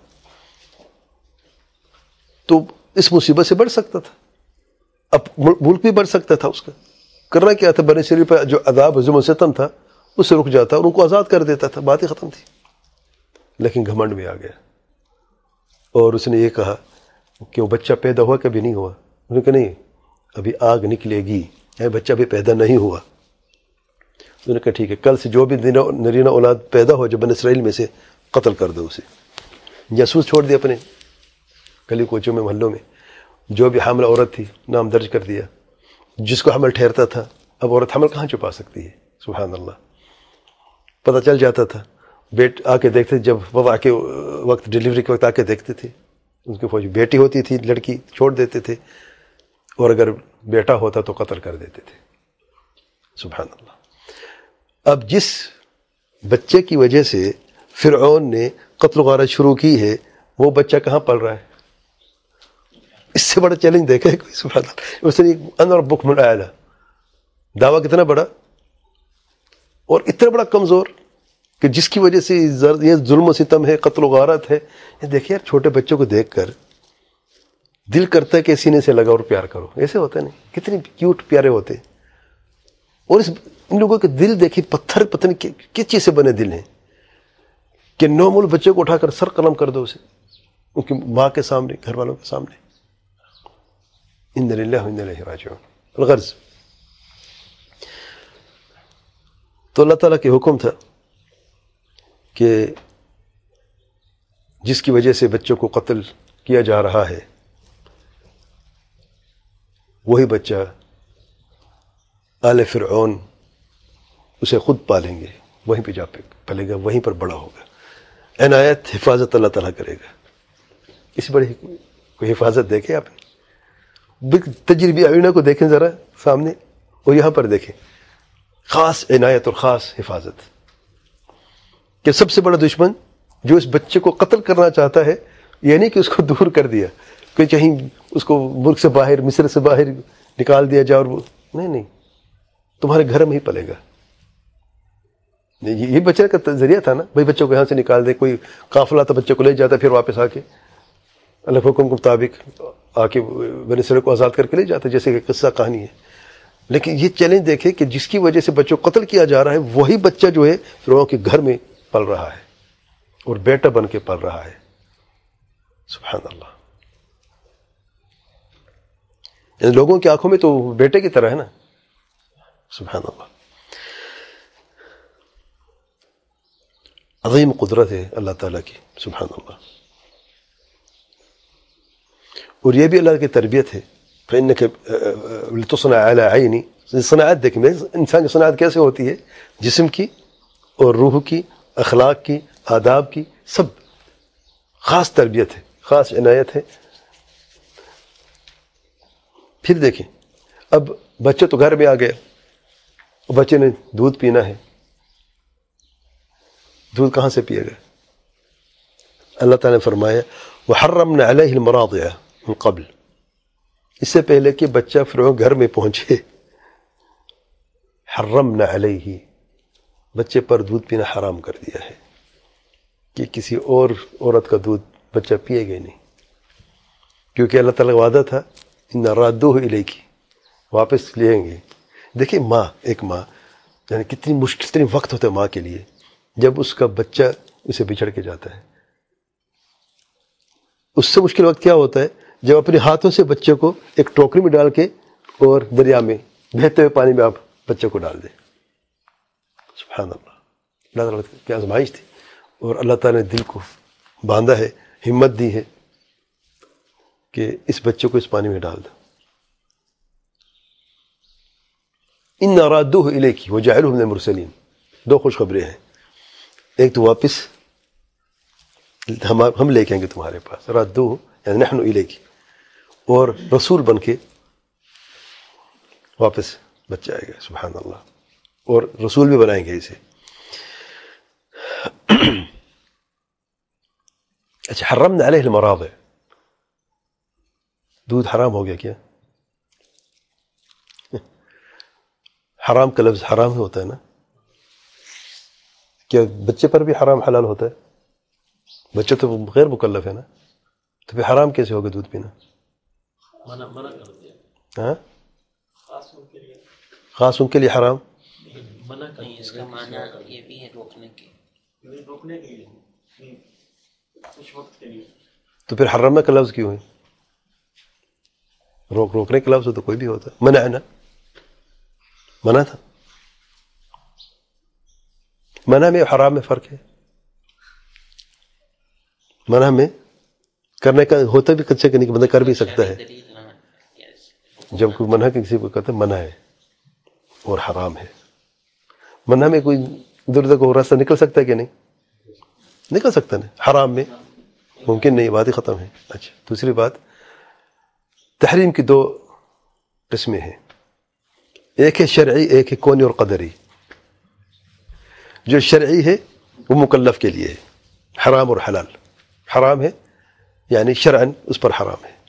تو اس مصیبت سے بڑھ سکتا تھا، اب ملک بھی بڑھ سکتا تھا. اس کا کرنا کیا تھا؟ بنی اسرائیل پر جو عذاب ظلم و ستم تھا اس سے رک جاتا اور ان کو آزاد کر دیتا تھا، بات ہی ختم تھی. لیکن گھمنڈ میں آ گیا اور اس نے یہ کہا کہ وہ بچہ پیدا ہوا کہ ابھی نہیں ہوا. انہوں نے کہا نہیں، ابھی آگ نکلے گی، بچہ ابھی پیدا نہیں ہوا. انہوں نے کہا ٹھیک ہے، کل سے جو بھی نرینہ اولاد پیدا ہو جو بنی اسرائیل میں سے قتل کر دو اسے. جاسوس چھوڑ دیا اپنے گلی کوچوں میں، محلوں میں. جو بھی حاملہ عورت تھی نام درج کر دیا، جس کو حمل ٹھہرتا تھا. اب عورت حمل کہاں چھپا سکتی ہے؟ سبحان اللہ. پتہ چل جاتا تھا، آ کے دیکھتے، جب وضع کے وقت، ڈیلیوری کے وقت آ کے دیکھتے تھے. ان کی فوج بیٹی ہوتی تھی لڑکی چھوڑ دیتے تھے، اور اگر بیٹا ہوتا تو قتل کر دیتے تھے. سبحان اللہ. اب جس بچے کی وجہ سے فرعون نے قتل و غارت شروع کی ہے وہ بچہ کہاں پل رہا ہے؟ اس سے بڑا چیلنج دیکھا ہے کوئی؟ سبحان اللہ. اس نے انا ربکم الاعلی، دعویٰ کتنا بڑا اور اتنا بڑا کمزور کہ جس کی وجہ سے یہ ظلم و ستم ہے، قتل و غارت ہے. یہ دیکھیں یار، چھوٹے بچوں کو دیکھ کر دل کرتا ہے کہ سینے سے لگا اور پیار کرو. ایسے ہوتا نہیں؟ کتنے کیوٹ پیارے ہوتے ہیں. اور ان لوگوں کے دل دیکھیں، پتھر پتہ نہیں کس چیز سے بنے دل ہیں کہ نومول بچے کو اٹھا کر سر قلم کر دو اسے ان کی ماں کے سامنے، گھر والوں کے سامنے. انا للہ و انا الیہ راجعون. الغرض تو اللہ تعالیٰ کے حکم تھا کہ جس کی وجہ سے بچوں کو قتل کیا جا رہا ہے وہی بچہ آل فرعون اسے خود پالیں گے، وہیں پہ جا پلے گا، وہیں پر بڑا ہوگا. عنایت، حفاظت اللہ تعالیٰ کرے گا. اس بڑی کوئی حفاظت دیکھیں آپ نے، تجربی آئینہ کو دیکھیں ذرا سامنے، اور یہاں پر دیکھیں خاص عنایت اور خاص حفاظت. کہ سب سے بڑا دشمن جو اس بچے کو قتل کرنا چاہتا ہے، یہ نہیں کہ اس کو دور کر دیا کہ کہیں اس کو ملک سے باہر، مصر سے باہر نکال دیا جائے، اور وہ نہیں، تمہارے گھر میں ہی پلے گا. یہ بچے کا ذریعہ تھا نا، بھائی بچوں کو یہاں سے نکال دے، کوئی قافلہ تھا بچے کو لے جاتا، پھر واپس آ کے اللہ کے حکم کے مطابق آ کے بنی اسرائیل کو آزاد کر کے لے جاتا، جیسے کہ قصہ کہانی ہے. لیکن یہ چیلنج دیکھیں کہ جس کی وجہ سے بچوں کو قتل کیا جا رہا ہے، وہی بچہ جو ہے فرعون کے گھر میں پل رہا ہے اور بیٹا بن کے پل رہا ہے. سبحان اللہ. یعنی لوگوں کی آنکھوں میں تو بیٹے کی طرح ہے نا. سبحان اللہ. عظیم قدرت ہے اللہ تعالیٰ کی. سبحان اللہ. اور یہ بھی اللہ کی تربیت ہے. فإنك لتصنع على عيني. صناعت دیکھیں انسان کی صناعت کیسے ہوتی ہے، جسم کی اور روح کی، اخلاق کی، آداب کی، سب خاص تربیت ہے، خاص عنایت ہے. پھر دیکھیں اب بچے تو گھر میں آ گئے، بچے نے دودھ پینا ہے، دودھ کہاں سے پیے گا؟ اللہ تعالیٰ نے فرمایا وحرمنا علیہ المراضع من قبل، اس سے پہلے کہ بچہ فرعون گھر میں پہنچے، حرمنا علیہ، بچے پر دودھ پینا حرام کر دیا ہے کہ کسی اور عورت کا دودھ بچہ پیے گا نہیں، کیونکہ اللہ تعالیٰ کا وعدہ تھا ان رادوہ الیک، واپس لیں گے. دیکھیں ماں، ایک ماں یعنی کتنی مشکل، کتنی وقت ہوتا ہے ماں کے لیے جب اس کا بچہ اسے بچھڑ کے جاتا ہے. اس سے مشکل وقت کیا ہوتا ہے جب اپنے ہاتھوں سے بچے کو ایک ٹوکری میں ڈال کے اور دریا میں بہتے ہوئے پانی میں آپ بچے کو ڈال دیں. سبحان اللہ. اللہ تعالیٰ کی آزمائش تھی اور اللہ تعالیٰ نے دل کو باندھا ہے، ہمت دی ہے کہ اس بچے کو اس پانی میں ڈال دو. ان رادوہ الیک وجعلہ من المرسلین. دو خوشخبری ہیں، ایک تو واپس ہم لے کے آئیں گے تمہارے پاس، رادوہ یعنی نحن الیک، اور رسول بن کے واپس بچہ آئے گا. سبحان اللہ. اور رسول بھی بنائیں گے اسے. اچھا، حرمنا علیہ المراضع، دودھ حرام ہو گیا کیا؟ حرام کا لفظ حرام ہی ہوتا ہے نا. کیا بچے پر بھی حرام حلال ہوتا ہے؟ بچہ تو غیر مکلف ہے نا، تو پھر حرام کیسے ہوگا دودھ پینا؟ منع کر دیا. ہاں، خاص ان کے لیے، خاص ان کے لیے حرام. منع کر نہیں، دیا. اس کا معنی یہ بھی ہے روکنے کے. روکنے کے لیے، کچھ وقت کے لیے. تو پھر حرمنا کا لفظ کیوں ہے؟ روکنے کا لفظ تو کوئی بھی ہوتا ہے. منع ہے نا، منع تھا. منع میں حرام میں فرق ہے. منع میں کرنے کا ہوتا بھی کچھ نہیں کہ بندہ کر بھی سکتا ہے. دلیل نہ ہے. جب کوئی منع کسی کو کہتا ہے منع ہے اور حرام ہے. منع میں کوئی ادھر ادھر کو راستہ نکل سکتا ہے کہ نہیں نکل سکتا نا. حرام میں ممکن نہیں، بات ہی ختم ہے. اچھا، دوسری بات، تحریم کی دو قسمیں ہیں، ایک ہے شرعی، ایک ہے کونی اور قدری. جو شرعی ہے وہ مکلف کے لیے ہے، حرام اور حلال. حرام ہے یعنی شرعاً اس پر حرام ہے،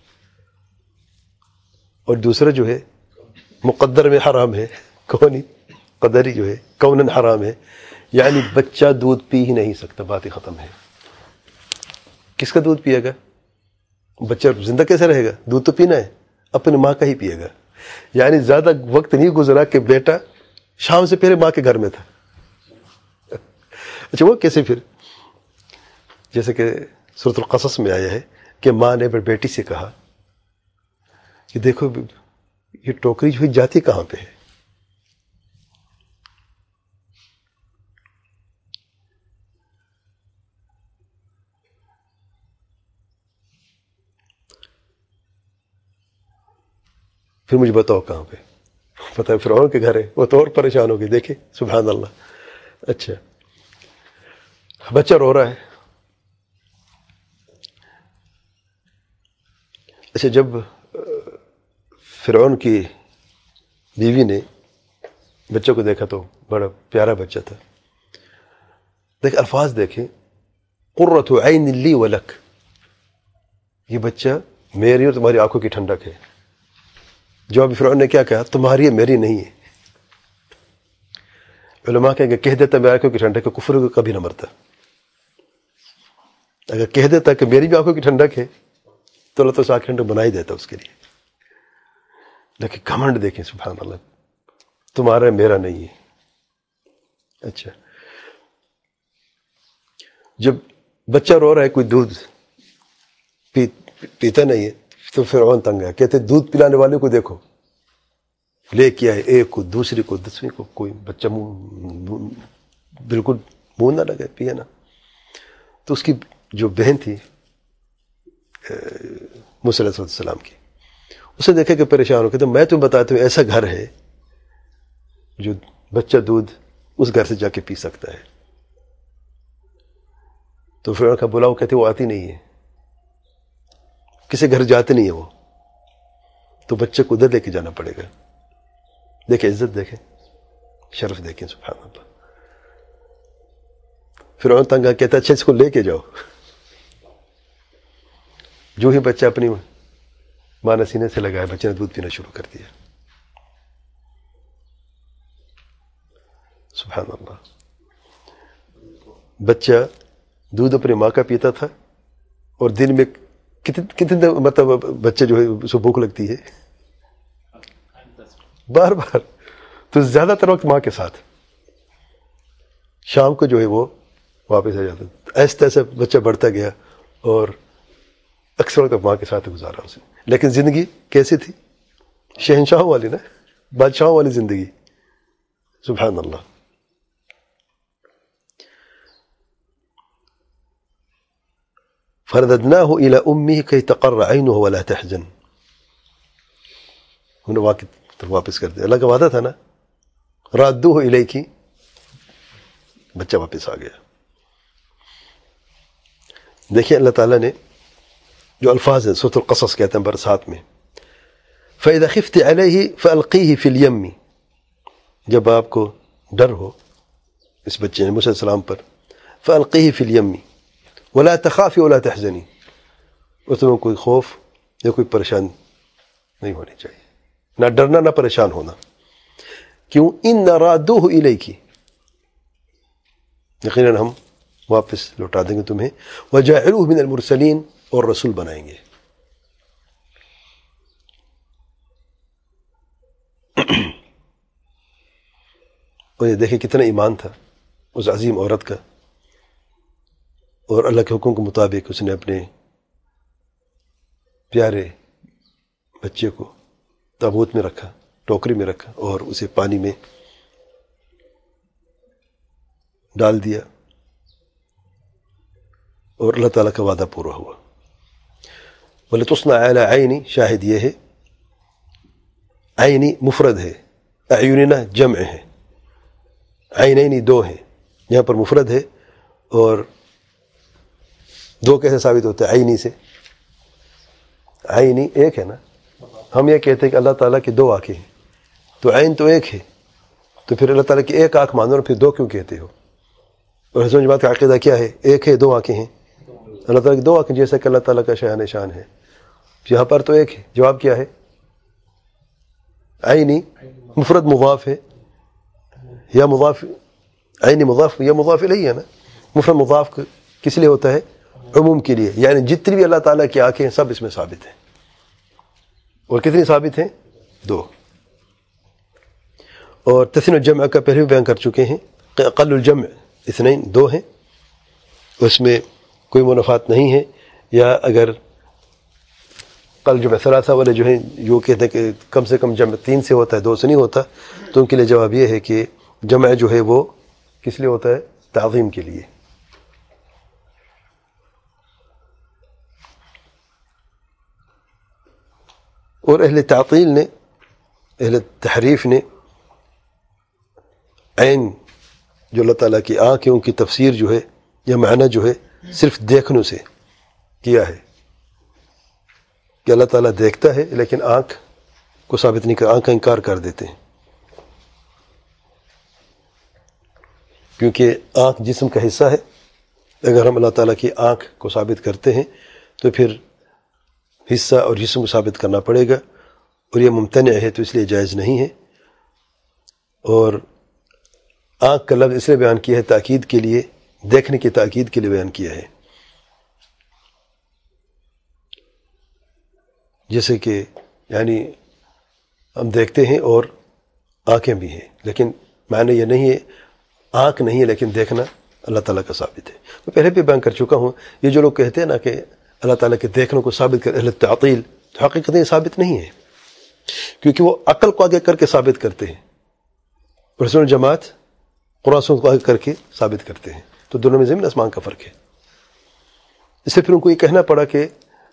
اور دوسرا جو ہے مقدر میں حرام ہے، کونی قدری جو ہے کوناً حرام ہے، یعنی بچہ دودھ پی ہی نہیں سکتا. بات ہی ختم ہے. کس کا دودھ پیے گا؟ بچہ زندہ کیسے رہے گا؟ دودھ تو پینا ہے، اپنی ماں کا ہی پیے گا. یعنی زیادہ وقت نہیں گزرا کہ بیٹا شام سے پہلے ماں کے گھر میں تھا. اچھا، وہ کیسے پھر؟ جیسے کہ سورۃ القصص میں آیا ہے کہ ماں نے بیٹی سے کہا کہ دیکھو یہ ٹوکری جو جاتی کہاں پہ ہے؟ پھر مجھے بتاؤ کہاں پہ. پتہ ہے فرعون کے گھر ہے. وہ تو اور پریشان ہو گئی. دیکھیں سبحان اللہ. اچھا، بچہ رو رہا ہے. اچھا، جب فرعون کی بیوی نے بچوں کو دیکھا تو بڑا پیارا بچہ تھا، دیکھ الفاظ دیکھیں، قرۃ عین لی ولک، یہ بچہ میری اور تمہاری آنکھوں کی ٹھنڈک ہے. جواب فرعون نے کیا کہا؟ تمہاری ہے، میری نہیں ہے. علماء کہیں کہ کہہ دیتا میری آنکھوں کی ٹھنڈک ہے، کفر کبھی نہ مرتا. اگر کہہ دیتا کہ میری بھی آنکھوں کی ٹھنڈک ہے تو اللہ تو اس آنکھ ٹھنڈک بنا ہی دیتا اس کے لیے. لیکن گھمنڈ دیکھیں، سبحان اللہ، تمہارا ہے، میرا نہیں ہے. اچھا، جب بچہ رو رہا ہے، کوئی دودھ پیتا نہیں ہے تو فرعون تنگ ہے، کہتے دودھ پلانے والے کو دیکھو، لے کے آئے ایک کو، دوسری کو، 10ویں کو، کوئی بچہ بالکل منہ نہ لگے، پیے نا. تو اس کی جو بہن تھی موسیٰ علیہ السلام کی، اسے دیکھا کہ پریشان ہو، کہتے میں تمہیں بتاتا ہوں ایسا گھر ہے جو بچہ دودھ اس گھر سے جا کے پی سکتا ہے. تو فرعون کا بلاؤ، کہتے وہ آتی نہیں ہے، کسی گھر جاتے نہیں ہے وہ، تو بچے کو ادھر لے کے جانا پڑے گا. دیکھیں عزت، دیکھیں شرف، دیکھیں سبحان اللہ. فرعون تنگا، کہتا اچھا اس کو لے کے جاؤ. جو ہی بچہ اپنی ماں نے سینے سے لگایا، بچے نے دودھ پینا شروع کر دیا. سبحان اللہ. بچہ دودھ اپنی ماں کا پیتا تھا، اور دن میں کتنے مطلب بچے جو ہے اس کو بھوک لگتی ہے بار بار، تو زیادہ تر وقت ماں کے ساتھ. شام کو جو ہے وہ واپس آ جاتا. ایسے ایسے بچہ بڑھتا گیا اور اکثر وقت ماں کے ساتھ گزارا اسے. لیکن زندگی کیسی تھی؟ شہنشاہوں والی نا، بادشاہوں والی زندگی. سبحان اللہ. فرددناه الى امه كي تقر عينه ولا تحزن. ہم نے واپس کر دیا. اللہ کا وعدہ تھا نا، رادوه الیک، بچہ واپس آ گیا. دیکھیں اللہ تعالیٰ نے جو الفاظ ہیں، سورۃ القصص کہتے ہیں نمبر 7 میں، فَإِذَا خِفْتِ عَلَيْهِ فَأَلْقِيهِ فِي الْيَمِّ، جب آپ کو ڈر ہو اس بچے نے موسیٰ علیہ السلام پر، فَأَلْقِيهِ فِي الْيَمِّ وَلَا تَخَافِي وَلَا تَحْزَنِي، اس میں کوئی خوف یا کوئی پریشان نہیں ہونی چاہیے، نہ ڈرنا نہ پریشان ہونا. کیوں؟ إِنَّ رَادُوهُ إِلَيْكِ، یقیناً ہم واپس لوٹا دیں گے تمہیں، وَجَاعِلُوهُ مِنَ الْمُرْسَلِينَ، اور رسول بنائیں گے. اور یہ دیکھیں کتنا ایمان تھا اس عظیم عورت کا، اور اللہ کے حکم کے مطابق اس نے اپنے پیارے بچے کو تابوت میں رکھا، ٹوکری میں رکھا، اور اسے پانی میں ڈال دیا، اور اللہ تعالیٰ کا وعدہ پورا ہوا. وَلِتُصْنَعَ عَلَىٰ عَيْنِ، شاہد یہ ہے عینی مفرد ہے، اعیننا جمع ہے، عینینی دو ہیں، یہاں پر مفرد ہے. اور دو کیسے ثابت ہوتا ہے عینی سے؟ عینی ایک ہے نا. ہم یہ کہتے ہیں کہ اللہ تعالیٰ کی 2 آنکھیں ہیں، تو عین تو ایک ہے، تو پھر اللہ تعالیٰ کی ایک آنکھ مانو اور پھر 2 کیوں کہتے ہو؟ اور حسن جماعت کا عقیدہ کیا ہے؟ ایک ہے، 2 آنکھیں ہیں. اللہ تعالیٰ کی 2 آنکھیں، جیسا کہ اللہ تعالیٰ کا شان شان ہے. یہاں پر تو ایک ہے. جواب کیا ہے؟ عینی مفرد مضاف ہے یا مضاف، عینی مضاف یا مضاف الیہ ہے نا. مفرد مضاف کس لیے ہوتا ہے؟ عموم کے لیے. یعنی جتنی بھی اللہ تعالیٰ کی آنکھیں ہیں سب اس میں ثابت ہیں. اور کتنی ثابت ہیں؟ 2. اور تثنیہ الجمع کا پہلے بھی بیان کر چکے ہیں، اقل الجمع 2 2 ہیں، اس میں کوئی منافات نہیں ہے. یا اگر قل جمع 3 والے جو ہیں جو کہتے ہیں کہ کم سے کم جمع 3 سے ہوتا ہے، 2 سے نہیں ہوتا، تو ان کے لیے جواب یہ ہے کہ جمع جو ہے وہ کس لیے ہوتا ہے؟ تعظیم کے لیے. اور اہل تعطیل نے، اہل تحریف نے عین جو اللہ تعالیٰ کی آنکھ ہے ان کی تفسیر جو ہے یا معنی جو ہے صرف دیکھنے سے کیا ہے کہ اللہ تعالیٰ دیکھتا ہے، لیکن آنکھ کو ثابت نہیں کر، آنکھ کا انکار کر دیتے ہیں. کیونکہ آنکھ جسم کا حصہ ہے. اگر ہم اللہ تعالیٰ کی آنکھ کو ثابت کرتے ہیں تو پھر حصہ اور جسم کو ثابت کرنا پڑے گا، اور یہ ممتنع ہے تو اس لیے جائز نہیں ہے. اور آنکھ کا لفظ اس لیے بیان کیا ہے تاکید کے لیے، دیکھنے کی تاکید کے لیے بیان کیا ہے. جیسے کہ یعنی ہم دیکھتے ہیں اور آنکھیں بھی ہیں، لیکن معنی یہ نہیں ہے آنکھ نہیں ہے لیکن دیکھنا اللہ تعالیٰ کا ثابت ہے. میں پہلے بھی بیان کر چکا ہوں، یہ جو لوگ کہتے ہیں نا کہ اللہ تعالیٰ کے دیکھنے کو ثابت کر اہل تعطیل، تو حقیقت یہ ثابت نہیں ہے، کیونکہ وہ عقل کو آگے کر کے ثابت کرتے ہیں. رسول جماعت قرآن کو آگے کر کے ثابت کرتے ہیں، تو دونوں میں زمین آسمان کا فرق ہے. اس سے پھر ان کو یہ کہنا پڑا کہ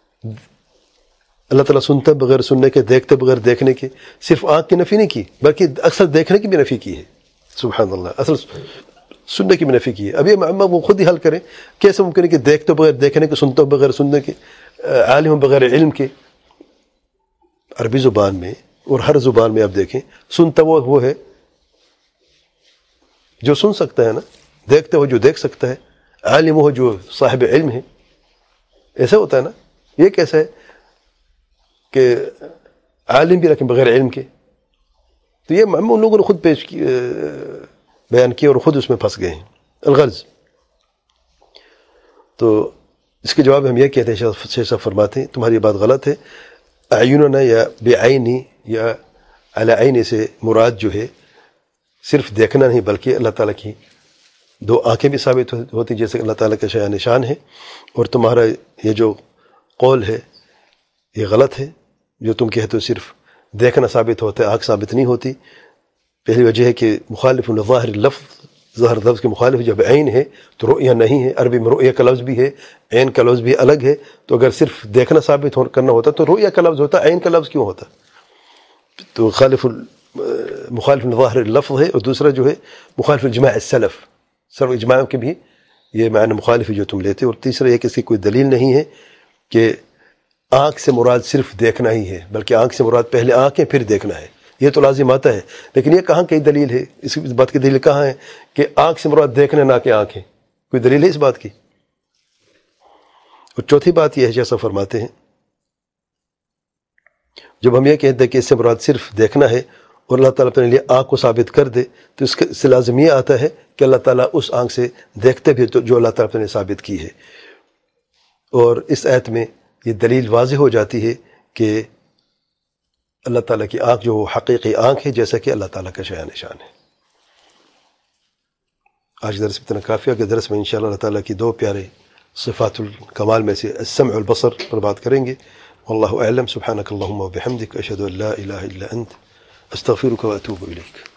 اللہ تعالیٰ سنتے بغیر سننے کے، دیکھتے بغیر دیکھنے کے. صرف آنکھ کی نفی نہیں کی بلکہ اکثر دیکھنے کی بھی نفی کی ہے. سبحان اللہ، اصل سننے کی بھی نفی کی ہے. اب یہ معمہ وہ خود ہی حل کریں، کیسے ممکن ہے کہ دیکھتے بغیر دیکھنے کے، سنتے بغیر سننے کے، عالم بغیر علم کے. عربی زبان میں اور ہر زبان میں آپ دیکھیں، سنتا وہ ہے جو سن سکتا ہے نا، دیکھتے ہو جو دیکھ سکتا ہے، عالم ہو جو صاحب علم ہے. ایسا ہوتا ہے نا. یہ کیسا ہے کہ عالم بھی لیکن بغیر علم کے؟ تو یہ ان لوگوں نے خود بیان کیا اور خود اس میں پھنس گئے ہیں. الغرض تو اس کے جواب ہم یہ کہتے ہیں، شیخ صاحب فرماتے ہیں تمہاری بات غلط ہے. اعیننا یا بعینی یا علی عینی سے مراد جو ہے صرف دیکھنا نہیں بلکہ اللہ تعالیٰ کی دو آنکھیں بھی ثابت ہوتی جیسے اللہ تعالیٰ کا شایان نشان ہے. اور تمہارا یہ جو قول ہے یہ غلط ہے، جو تم کہتے ہو صرف دیکھنا ثابت ہوتا ہے، آنکھ ثابت نہیں ہوتی. پہلی وجہ ہے کہ مخالف ظاہر لفظ، ظاہر لفظ کے مخالف جب عین ہے تو رؤیہ نہیں ہے. عربی میں رؤیہ کا لفظ بھی ہے، عین کا لفظ بھی الگ ہے. تو اگر صرف دیکھنا ثابت کرنا ہوتا تو رؤیہ کا لفظ ہوتا، عین کا لفظ کیوں ہوتا؟ تو مخالف ظاہر لفظ ہے. اور دوسرا جو ہے مخالف اجماع السلف، سر اجماع کے بھی یہ معنی مخالف ہے جو تم لیتے. اور تیسرا یہ کہ اس کی کوئی دلیل نہیں ہے کہ آنکھ سے مراد صرف دیکھنا ہی ہے، بلکہ آنکھ سے مراد پہلے آنکھیں پھر دیکھنا ہے. یہ تو لازم آتا ہے، لیکن یہ کہاں کی دلیل ہے؟ اس بات کی دلیل کہاں ہے کہ آنکھ سے مراد دیکھنا نہ کہ آنکھیں؟ کوئی دلیل ہے اس بات کی؟ اور چوتھی بات یہ ہے جیسا فرماتے ہیں، جب ہم یہ کہتے ہیں کہ اس سے مراد صرف دیکھنا ہے اور اللہ تعالیٰ اپنے لیے آنکھ کو ثابت کر دے، تو اس سے لازم یہ آتا ہے کہ اللہ تعالیٰ اس آنکھ سے دیکھتے بھی جو اللہ تعالیٰ نے ثابت کی ہے. اور اس آیت میں یہ دلیل واضح ہو جاتی ہے کہ اللہ تعالیٰ کی آنکھ جو حقیقی آنکھ ہے جیسا کہ اللہ تعالیٰ کا شایان نشان ہے. آج درس اتنا کافی ہے کہ درس میں انشاءاللہ اللہ تعالیٰ کی دو پیارے صفات الکمال میں سے السمع والبصر پر بات کریں گے. واللہ اعلم. سبحانک اللہم وبحمدک، اشہد ان لا الہ الا انت، استغفرک واتوب الیک.